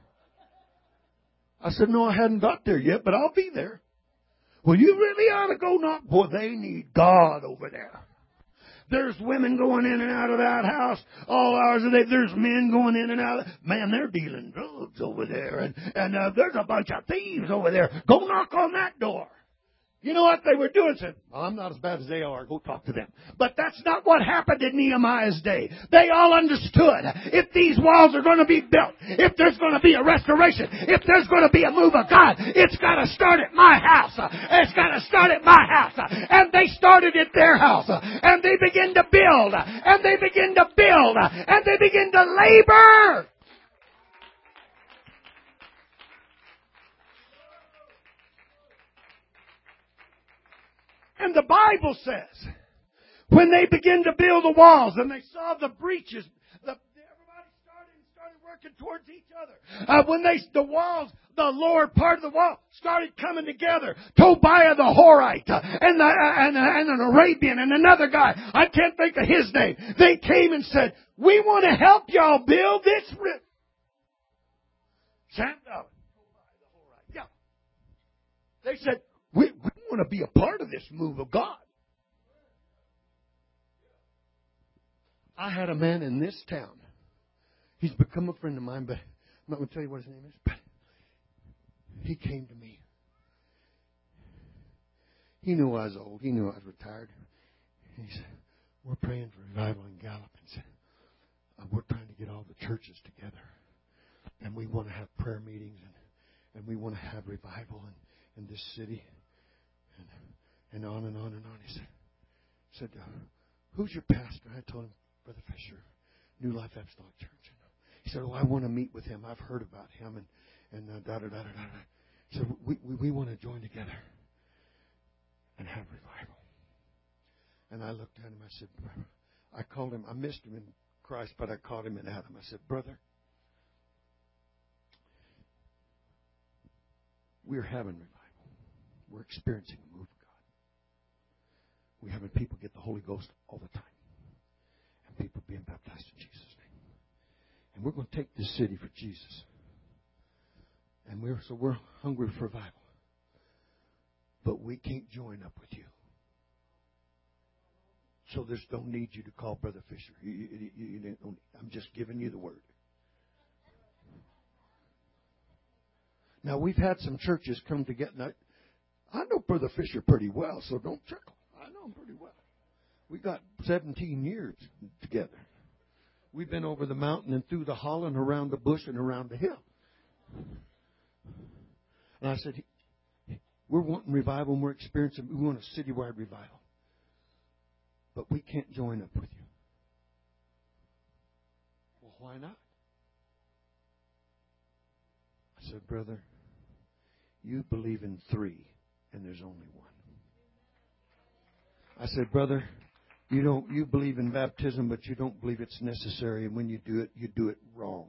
I said, no, I hadn't got there yet, but I'll be there. Well, you really ought to go knock. Boy, they need God over there. There's women going in and out of that house all hours of the day. There's men going in and out. Man, they're dealing drugs over there. And, and uh, there's a bunch of thieves over there. Go knock on that door. You know what they were doing? Said, well, I'm not as bad as they are. Go talk to them. But that's not what happened in Nehemiah's day. They all understood if these walls are going to be built, if there's going to be a restoration, if there's going to be a move of God, it's got to start at my house. It's got to start at my house. And they started at their house. And they begin to build. And they begin to build. And they begin to labor. And the Bible says, when they began to build the walls and they saw the breaches, the, everybody started started working towards each other. Uh, when they the walls, the lower part of the wall started coming together. Tobiah the Horite uh, and, the, uh, and, uh, and an Arabian and another guy, I can't think of his name. They came and said, "We want to help y'all build this." Ri-. Sam, uh, Tobiah the Horite, yeah. They said, "We." we want to be a part of this move of God. I had a man in this town. He's become a friend of mine, but I'm not going to tell you what his name is. But he came to me. He knew I was old. He knew I was retired. And he said, we're praying for revival in Gallup. And said, uh, we're trying to get all the churches together. And we want to have prayer meetings. And, and we want to have revival in, in this city. And on and on and on. He said, said uh, who's your pastor? I told him, Brother Fisher, New Life Apostolic Church. He said, oh, I want to meet with him. I've heard about him. And, and uh, da da da da da. He said, we, we, we want to join together and have revival. And I looked at him. I said, I called him, I missed him in Christ, but I called him in Adam. I said, brother, we're having revival. We're experiencing the move of God. We're having people get the Holy Ghost all the time. And people being baptized in Jesus' name. And we're going to take this city for Jesus. And we're so we're hungry for revival. But we can't join up with you. So there's no need you to call Brother Fisher. You, you, you, you don't, I'm just giving you the word. Now, we've had some churches come together. Now, I know Brother Fisher pretty well, so don't chuckle. I know him pretty well. We got seventeen years together. We've been over the mountain and through the hollow and around the bush and around the hill. And I said, we're wanting revival and we're experiencing, we want a citywide revival. But we can't join up with you. Well, why not? I said, brother, you believe in three and there's only one. I said, brother, you don't you believe in baptism, but you don't believe it's necessary, and when you do it, you do it wrong.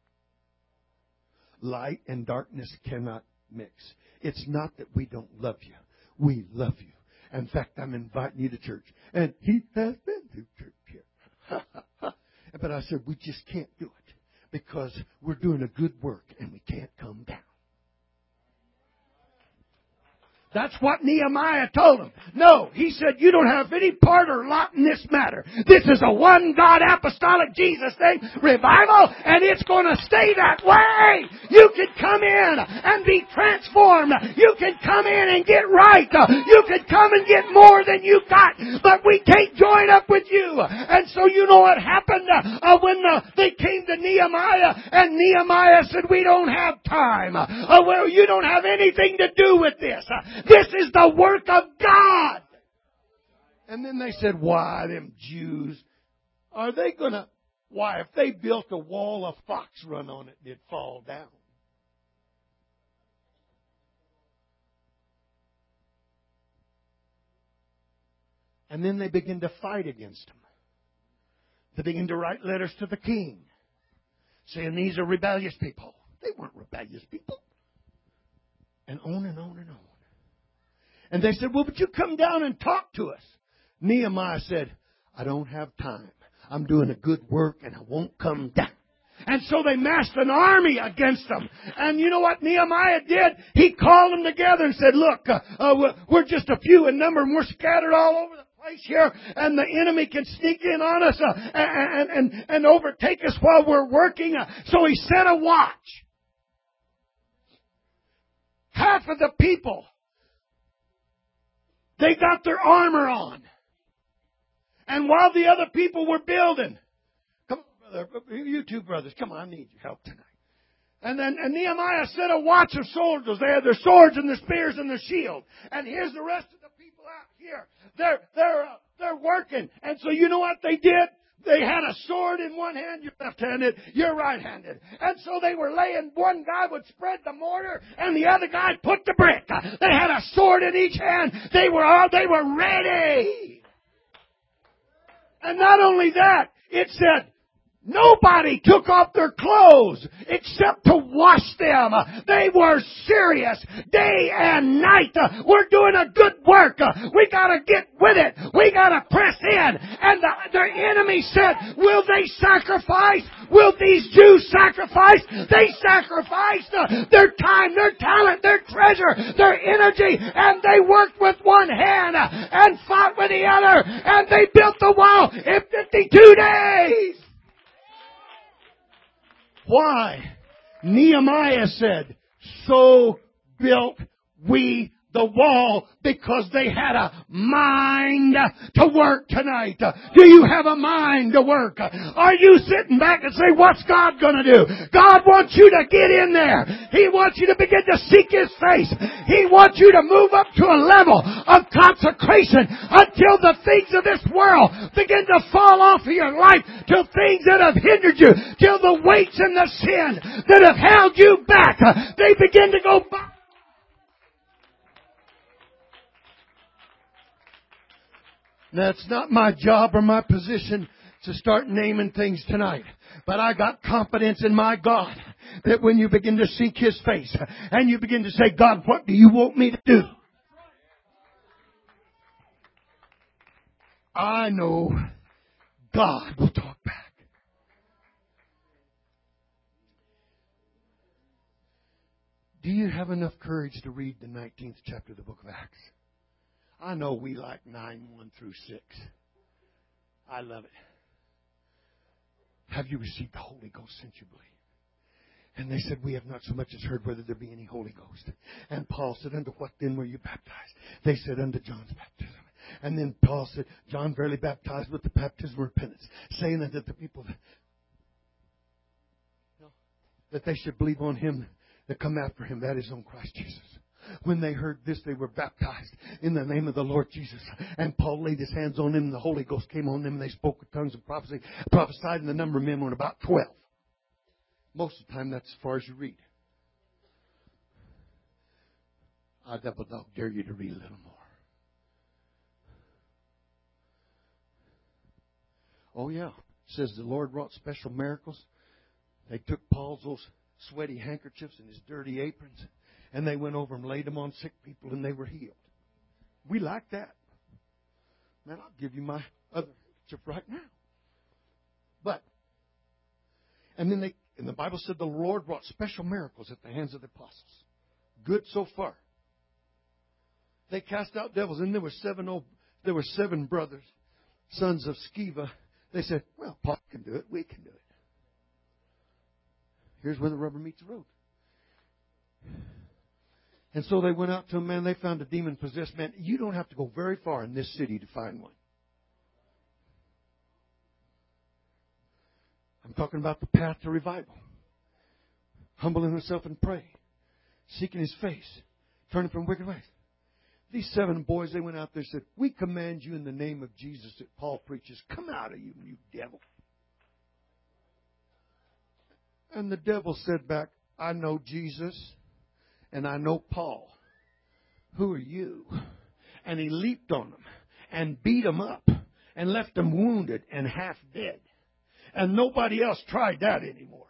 Light and darkness cannot mix. It's not that we don't love you. We love you. In fact, I'm inviting you to church. And he has been to church here. But I said, we just can't do it because we're doing a good work and we can't come down. That's what Nehemiah told him. No, he said, you don't have any part or lot in this matter. This is a one God apostolic Jesus thing, revival, and it's going to stay that way. You can come in and be transformed. You can come in and get right. You can come and get more than you got, but we can't join up with you. And so you know what happened uh, when uh, they came to Nehemiah, and Nehemiah said, we don't have time. Uh, well, you don't have anything to do with this. Uh, This is the work of God. And then they said, why, them Jews, are they going to, why, if they built a wall, a fox run on it, it'd fall down. And then they begin to fight against them. They begin to write letters to the king, saying these are rebellious people. They weren't rebellious people. And on and on and on. And they said, well, but you come down and talk to us. Nehemiah said, I don't have time. I'm doing a good work and I won't come down. And so they massed an army against them. And you know what Nehemiah did? He called them together and said, look, uh, uh, we're just a few in number and we're scattered all over the place here. And the enemy can sneak in on us uh, and, and, and overtake us while we're working. Uh, so he set a watch. Half of the people, they got their armor on. And while the other people were building, come on, brother, you two brothers, come on, I need your help tonight. And then and Nehemiah set a watch of soldiers. They had their swords and their spears and their shield. And here's the rest of the people out here. They're they're uh, they're working. And so you know what they did? They had a sword in one hand, you're left-handed, you're right-handed. And so they were laying, one guy would spread the mortar, and the other guy put the brick. They had a sword in each hand. They were all, they were ready. And not only that, it said, nobody took off their clothes except to wash them. They were serious day and night. We're doing a good work. We got to get with it. We got to press in. And the, the enemy said, will they sacrifice? Will these Jews sacrifice? They sacrificed their time, their talent, their treasure, their energy, and they worked with one hand and fought with the other, and they built the wall in fifty-two days. Why? Nehemiah said, so built we the wall because they had a mind to work tonight. Do you have a mind to work? Are you sitting back and say, what's God going to do? God wants you to get in there. He wants you to begin to seek His face. He wants you to move up to a level of consecration until the things of this world begin to fall off of your life, till things that have hindered you, till the weights and the sin that have held you back, they begin to go by. Now, it's not my job or my position to start naming things tonight. But I got confidence in my God that when you begin to seek His face and you begin to say, God, what do you want me to do? I know God will talk back. Do you have enough courage to read the nineteenth chapter of the book of Acts? I know we like nine, one through six. I love it. Have you received the Holy Ghost since you believe? And they said, we have not so much as heard whether there be any Holy Ghost. And Paul said, unto what then were you baptized? They said, unto John's baptism. And then Paul said, John verily baptized with the baptism of repentance, saying that the people that they should believe on Him that come after Him, that is on Christ Jesus. When they heard this, they were baptized in the name of the Lord Jesus. And Paul laid his hands on them, and the Holy Ghost came on them, and they spoke with tongues and prophecy, prophesied, and the number of men were about twelve. Most of the time, that's as far as you read. I double dog dare you to read a little more. Oh, yeah. It says the Lord wrought special miracles. They took Paul's those sweaty handkerchiefs and his dirty aprons, and they went over and laid them on sick people, and they were healed. We like that. Man, I'll give you my other handkerchief right now. But, and then they, and the Bible said the Lord wrought special miracles at the hands of the apostles. Good so far. They cast out devils, and there were seven old, there were seven brothers, sons of Sceva. They said, well, Paul can do it. We can do it. Here's where the rubber meets the road. And so they went out to a man. They found a demon-possessed man. You don't have to go very far in this city to find one. I'm talking about the path to revival. Humbling himself and praying. Seeking His face. Turning from wicked ways. These seven boys, they went out there and said, we command you in the name of Jesus that Paul preaches. Come out of you, you devil. And the devil said back, I know Jesus and I know Paul. Who are you? And he leaped on them and beat them up and left them wounded and half dead. And nobody else tried that anymore.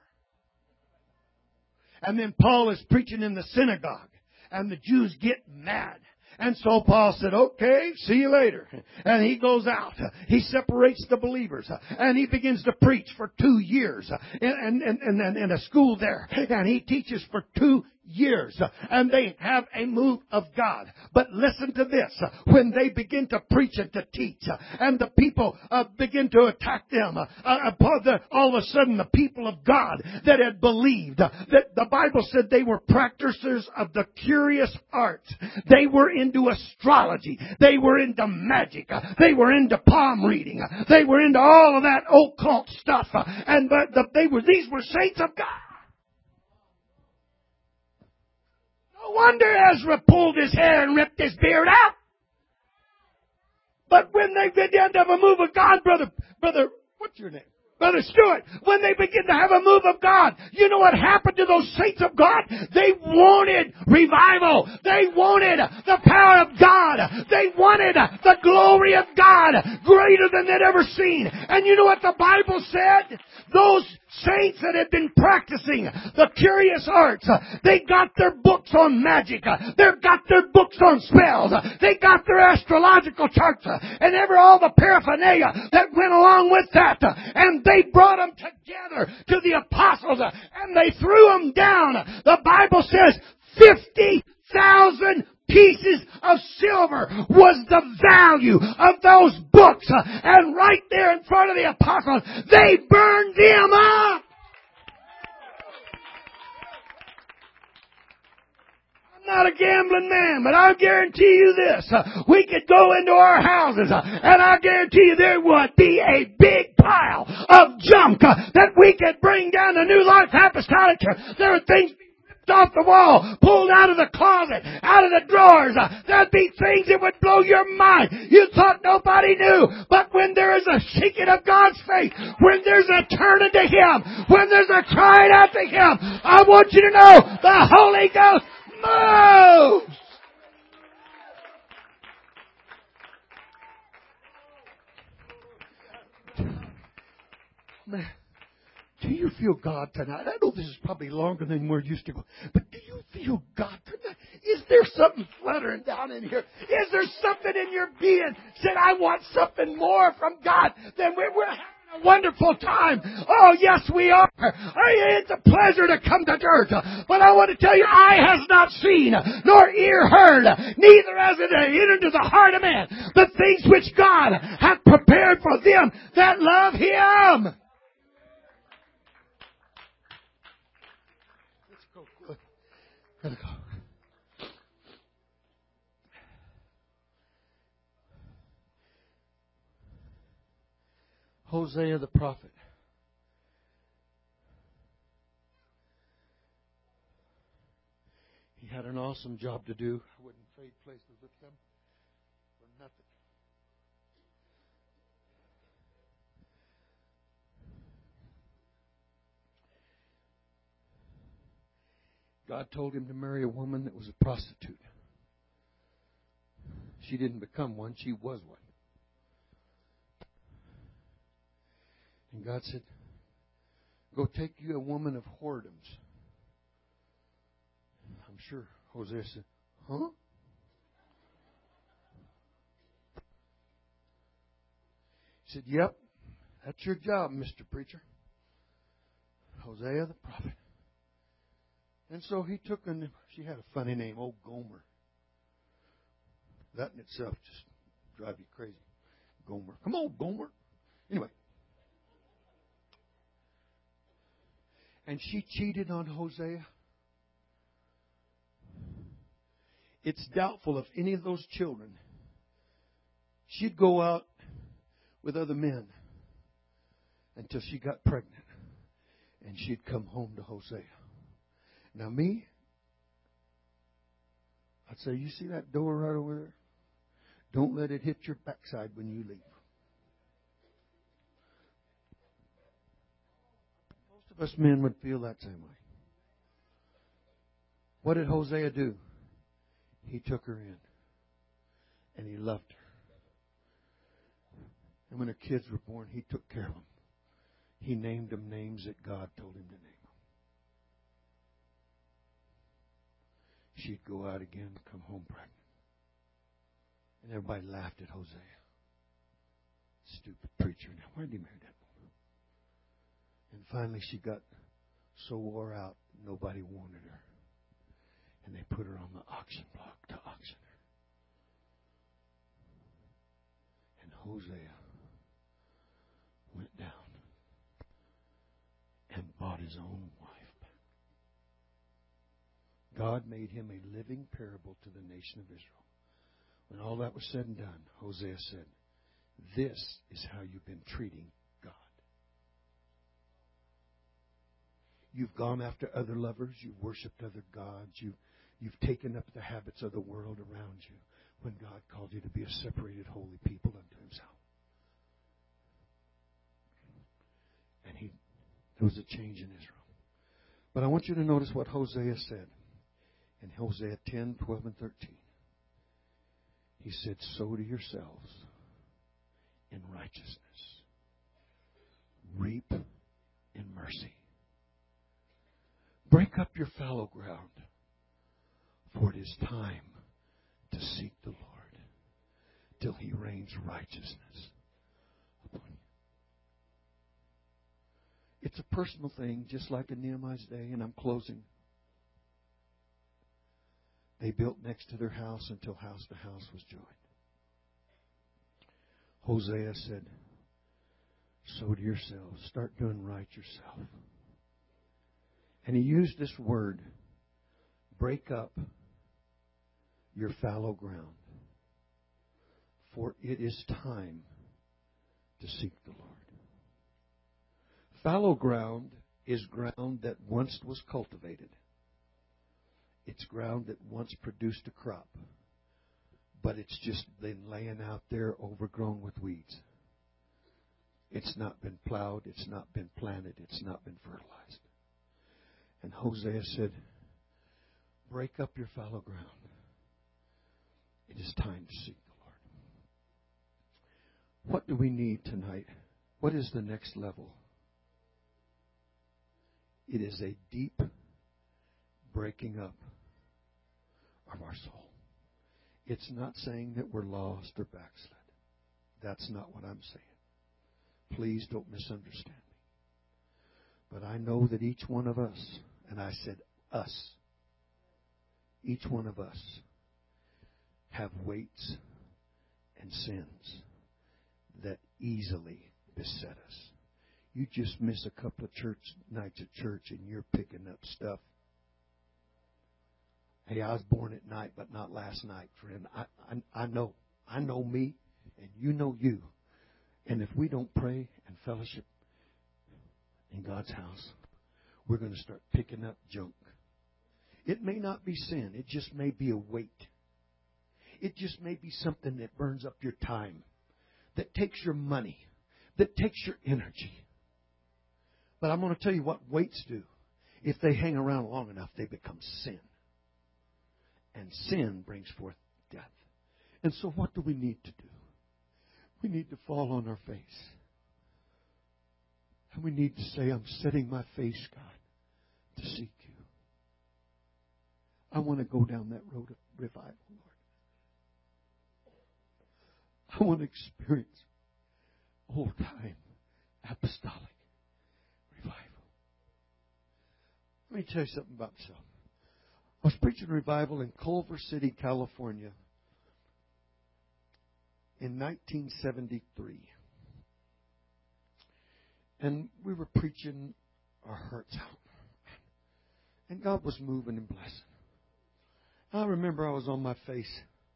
And then Paul is preaching in the synagogue, and the Jews get mad. And so Paul said, okay, see you later. And he goes out. He separates the believers. And he begins to preach for two years in, in, in, in a school there. And he teaches for two years. And they have a move of God. But listen to this. When they begin to preach and to teach, and the people uh, begin to attack them, uh, uh, all of a sudden the people of God that had believed, uh, that the Bible said they were practitioners of the curious arts. They were into astrology. They were into magic. They were into palm reading. They were into all of that occult stuff. And but the, they were these were saints of God. No wonder Ezra pulled his hair and ripped his beard out. But when they began to have a move of God, brother, brother, what's your name? Brother Stewart, when they begin to have a move of God, you know what happened to those saints of God? They wanted revival. They wanted the power of God. They wanted the glory of God greater than they'd ever seen. And you know what the Bible said? Those saints that had been practicing the curious arts, they got their books on magic. They got their books on spells. They got their astrological charts and ever all the paraphernalia that went along with that. And they brought them together to the apostles and they threw them down. The Bible says fifty thousand pieces of silver was the value of those books. And right there in front of the apostles, they burned them up. I'm not a gambling man, but I'll guarantee you this. We could go into our houses, and I guarantee you there would be a big pile of junk that we could bring down to New Life Apostolic Church. There are things off the wall, pulled out of the closet, out of the drawers. There'd be things that would blow your mind. You thought nobody knew. But when there is a shaking of God's face, when there's a turning to Him, when there's a crying out to Him, I want you to know the Holy Ghost moves. man, do you feel God tonight? I know this is probably longer than we're used to go, but do you feel God tonight? Is there something fluttering down in here? Is there something in your being said, I want something more from God than we we're having a wonderful time? Oh, yes, we are. It's a pleasure to come to church. But I want to tell you, eye has not seen, nor ear heard, neither has it entered into the heart of man, the things which God hath prepared for them that love Him. Gotta go. Hosea the prophet. He had an awesome job to do. I wouldn't trade places with him for nothing. God told him to marry a woman that was a prostitute. She didn't become one, she was one. And God said, go take you a woman of whoredoms. I'm sure Hosea said, huh? He said, yep, that's your job, Mister Preacher. Hosea the prophet. And so he took, and she had a funny name, old Gomer. That in itself just drive you crazy. Gomer. Come on, Gomer. Anyway. And she cheated on Hosea. It's doubtful if any of those children, she'd go out with other men until she got pregnant. And she'd come home to Hosea. Now me, I'd say, you see that door right over there? Don't let it hit your backside when you leave. Most of us men would feel that same way. What did Hosea do? He took her in. And he loved her. And when her kids were born, he took care of them. He named them names that God told him to name. She'd go out again, come home pregnant. And everybody laughed at Hosea. Stupid preacher. Now, why did he marry that woman? And finally she got so wore out, nobody wanted her. And they put her on the auction block to auction her. And Hosea went down and bought his own wife. God made him a living parable to the nation of Israel. When all that was said and done, Hosea said, this is how you've been treating God. You've gone after other lovers. You've worshipped other gods. You've, you've taken up the habits of the world around you when God called you to be a separated holy people unto Himself. And he, there was a change in Israel. But I want you to notice what Hosea said. In Hosea ten, twelve, and thirteen, he said, sow to yourselves in righteousness. Reap in mercy. Break up your fallow ground, for it is time to seek the Lord till He rains righteousness upon you. It's a personal thing, just like in Nehemiah's day, and I'm closing. They built next to their house until house to house was joined. Hosea said, sow to yourselves. Start doing right yourself. And he used this word, break up your fallow ground. For it is time to seek the Lord. Fallow ground is ground that once was cultivated. It's ground that once produced a crop, but it's just been laying out there overgrown with weeds. It's not been plowed. It's not been planted. It's not been fertilized. And Hosea said, break up your fallow ground. It is time to seek the Lord. What do we need tonight? What is the next level It is a deep breaking up of our soul. It's not saying that we're lost or backslid. That's not what I'm saying. Please don't misunderstand me. But I know that each one of us, and I said us, each one of us have weights and sins that easily beset us. You just miss a couple of church nights at church and you're picking up stuff. Hey, I was born at night, but not last night, friend. I, I, I know. I know me, and you know you. And if we don't pray and fellowship in God's house, we're going to start picking up junk. It may not be sin. It just may be a weight. It just may be something that burns up your time, that takes your money, that takes your energy. But I'm going to tell you what weights do. If they hang around long enough, they become sin. And sin brings forth death. And so what do we need to do? We need to fall on our face. And we need to say, I'm setting my face, God, to seek you. I want to go down that road of revival, Lord. I want to experience old-time apostolic revival. Let me tell you something about myself. I was preaching revival in Culver City, California in nineteen seventy-three. And we were preaching our hearts out. And God was moving and blessing. I remember I was on my face.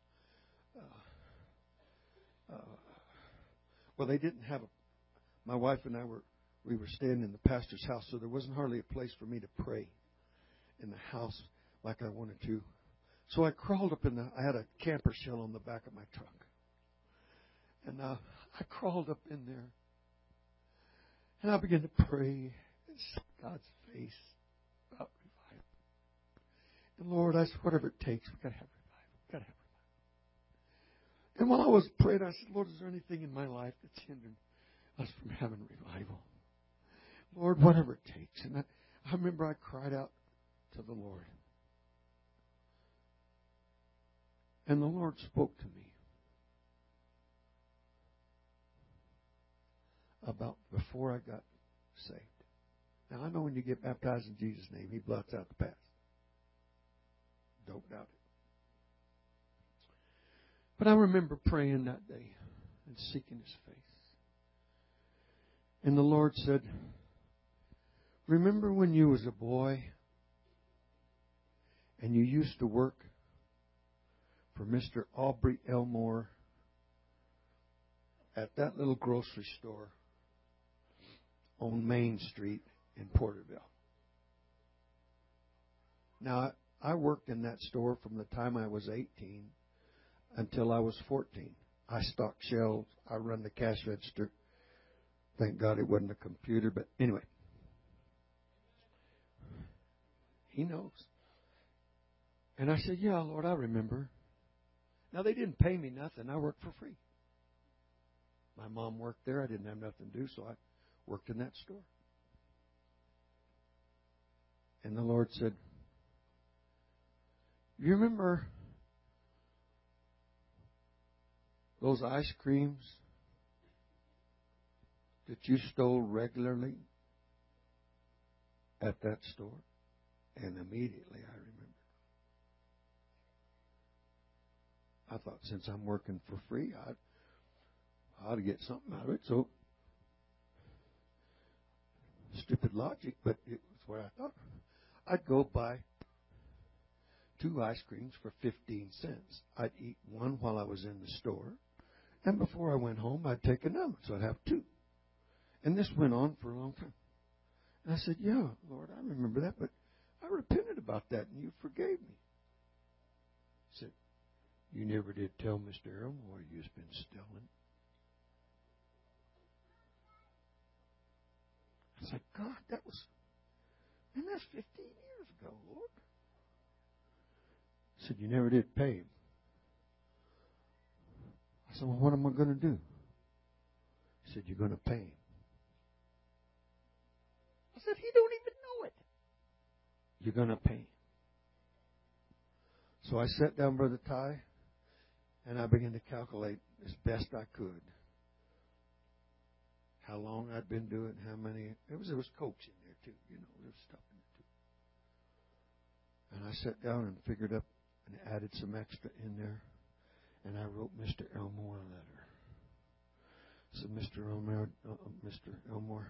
Uh, uh, well, they didn't have a... My wife and I were, we were staying in the pastor's house, so there wasn't hardly a place for me to pray in the house like I wanted to. So I crawled up in the... I had a camper shell on the back of my truck. And uh, I crawled up in there. And I began to pray and seek God's face about revival. And Lord, I said, whatever it takes, we've got to have revival. We've got to have revival. And while I was praying, I said, Lord, is there anything in my life that's hindering us from having revival? Lord, whatever it takes. And I, I remember I cried out to the Lord. And the Lord spoke to me about before I got saved. Now, I know when you get baptized in Jesus' name, He blots out the past. Don't doubt it. But I remember praying that day and seeking His face. And the Lord said, remember when you was a boy and you used to work for Mister Aubrey Elmore at that little grocery store on Main Street in Porterville? Now, I worked in that store from the time I was eighteen until I was fourteen. I stocked shelves. I run the cash register. Thank God it wasn't a computer, but anyway. He knows. And I said, yeah, Lord, I remember. Now, they didn't pay me nothing. I worked for free. My mom worked there. I didn't have nothing to do, so I worked in that store. And the Lord said, you remember those ice creams that you stole regularly at that store? And immediately I remembered. I thought, since I'm working for free, I'd, I ought to get something out of it. So, stupid logic, but it was what I thought. I'd go buy two ice creams for fifteen cents. I'd eat one while I was in the store. And before I went home, I'd take another. So I'd have two. And this went on for a long time. And I said, yeah, Lord, I remember that, but I repented about that, and you forgave me. He said, you never did tell Mister Elmore you've been stealing. I was like, God, that was, man, that's fifteen years ago, Lord. He said, you never did pay him. I said, well, what am I going to do? He said, you're going to pay him. I said, he don't even know it. you're going to pay. So I sat down, Brother Ty, and I began to calculate as best I could how long I'd been doing, how many. It was there was cokes in there too, you know, there was stuff in there too. And I sat down and figured up and added some extra in there, and I wrote Mister Elmore a letter. I said, Mister Elmore, uh, Mister Elmore,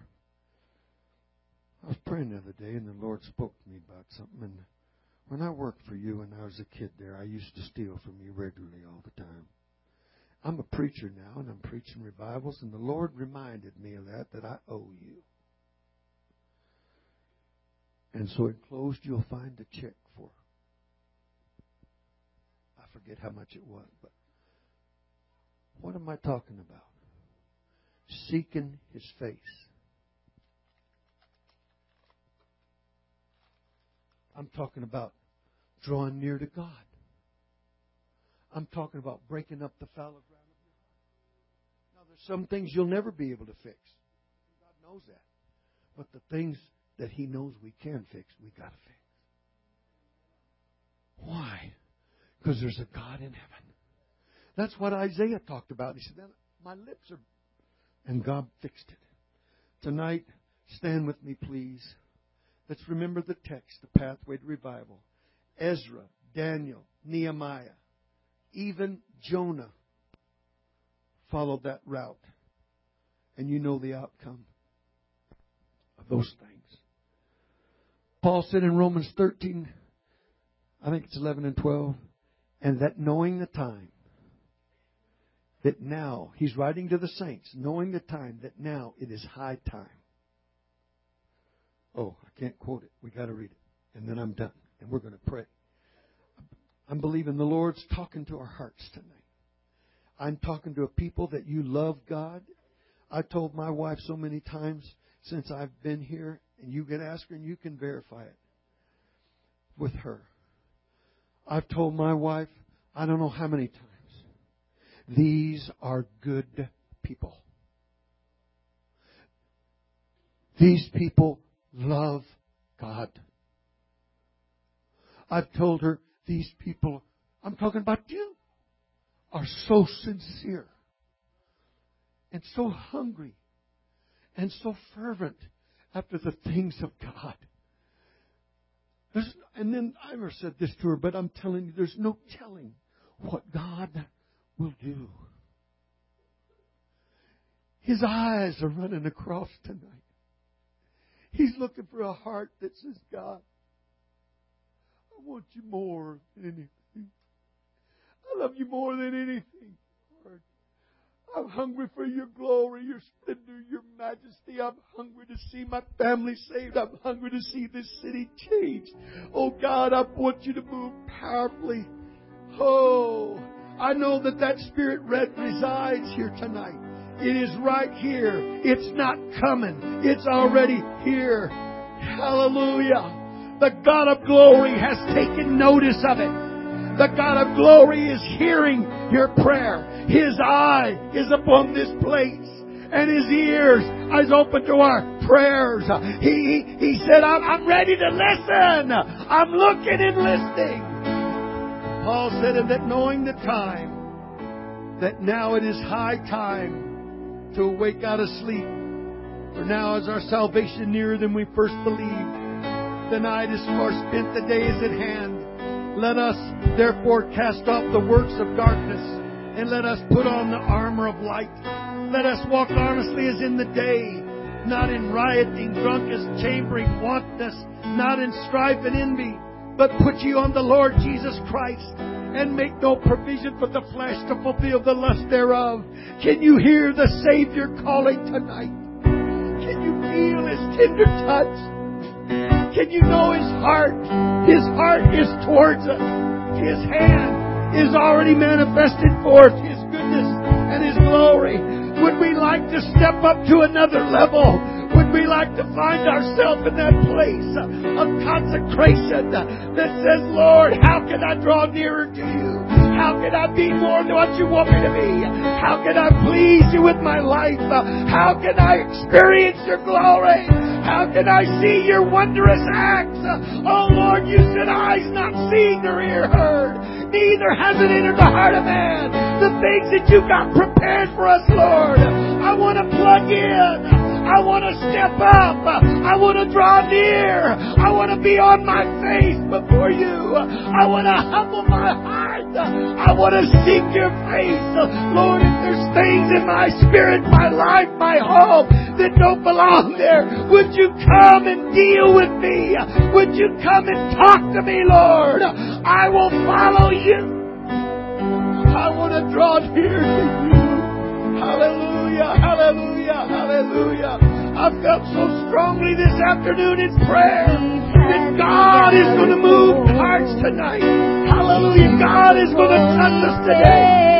I was praying the other day, and the Lord spoke to me about something. And when I worked for you and I was a kid there, I used to steal from you regularly all the time. I'm a preacher now, and I'm preaching revivals, and the Lord reminded me of that, that I owe you. And so enclosed, you'll find a check for, I forget how much it was, but what am I talking about? Seeking His face. I'm talking about drawing near to God. I'm talking about breaking up the fallow ground of your heart. Now, there's some things you'll never be able to fix. God knows that. But the things that He knows we can fix, we got to fix. Why? Because there's a God in heaven. That's what Isaiah talked about. He said, my lips are... And God fixed it. Tonight, stand with me, please. Let's remember the text, the pathway to revival. Ezra, Daniel, Nehemiah, even Jonah followed that route. And you know the outcome of those things. Paul said in Romans thirteen, I think it's eleven and twelve, and that knowing the time, that now, he's writing to the saints, knowing the time, that now it is high time. Oh, I can't quote it. We got to read it. And then I'm done. And we're going to pray. I'm believing the Lord's talking to our hearts tonight. I'm talking to a people that you love God. I told my wife so many times since I've been here, and you can ask her and you can verify it with her. I've told my wife, I don't know how many times, these are good people. These people love God. I've told her, these people, I'm talking about you, are so sincere and so hungry and so fervent after the things of God. There's, and then I never said this to her, but I'm telling you, there's no telling what God will do. His eyes are running across tonight. He's looking for a heart that says, God, I want you more than anything. I love you more than anything, Lord. I'm hungry for your glory, your splendor, your majesty. I'm hungry to see my family saved. I'm hungry to see this city changed. Oh, God, I want you to move powerfully. Oh, I know that that Spirit red resides here tonight. It is right here. It's not coming. It's already here. Hallelujah. The God of glory has taken notice of it. The God of glory is hearing your prayer. His eye is upon this place. And His ears is open to our prayers. He, he, he said, I'm, I'm ready to listen. I'm looking and listening. Paul said, and that knowing the time, that now it is high time to awake out of sleep. For now is our salvation nearer than we first believed. The night is far spent, the day is at hand. Let us therefore cast off the works of darkness, and let us put on the armor of light. Let us walk honestly as in the day, not in rioting, drunkenness, chambering, wantonness, not in strife and envy, but put ye on the Lord Jesus Christ, and make no provision for the flesh to fulfill the lust thereof. Can you hear the Savior calling tonight? Can you feel His tender touch? Can you know His heart? His heart is towards us. His hand is already manifested forth His goodness and His glory. Would we like to step up to another level? Would we like to find ourselves in that place of consecration that says, Lord, how can I draw nearer to you? How can I be more than what you want me to be? How can I please you with my life? How can I experience your glory? How can I see your wondrous acts? Oh Lord, you said eyes not seen nor ear heard, neither has it entered the heart of man. The things that you got prepared for us, Lord. I want to plug in. I want to step up. I want to draw near. I want to be on my face before you. I want to humble my heart. I want to seek your face. Lord, if there's things in my spirit, my life, my home that don't belong there, would you come and deal with me? Would you come and talk to me, Lord? I will follow you. I want to draw near to you. Hallelujah, hallelujah, hallelujah. I felt so strongly this afternoon in prayer that God is going to move hearts tonight. Hallelujah. God is going to touch us today.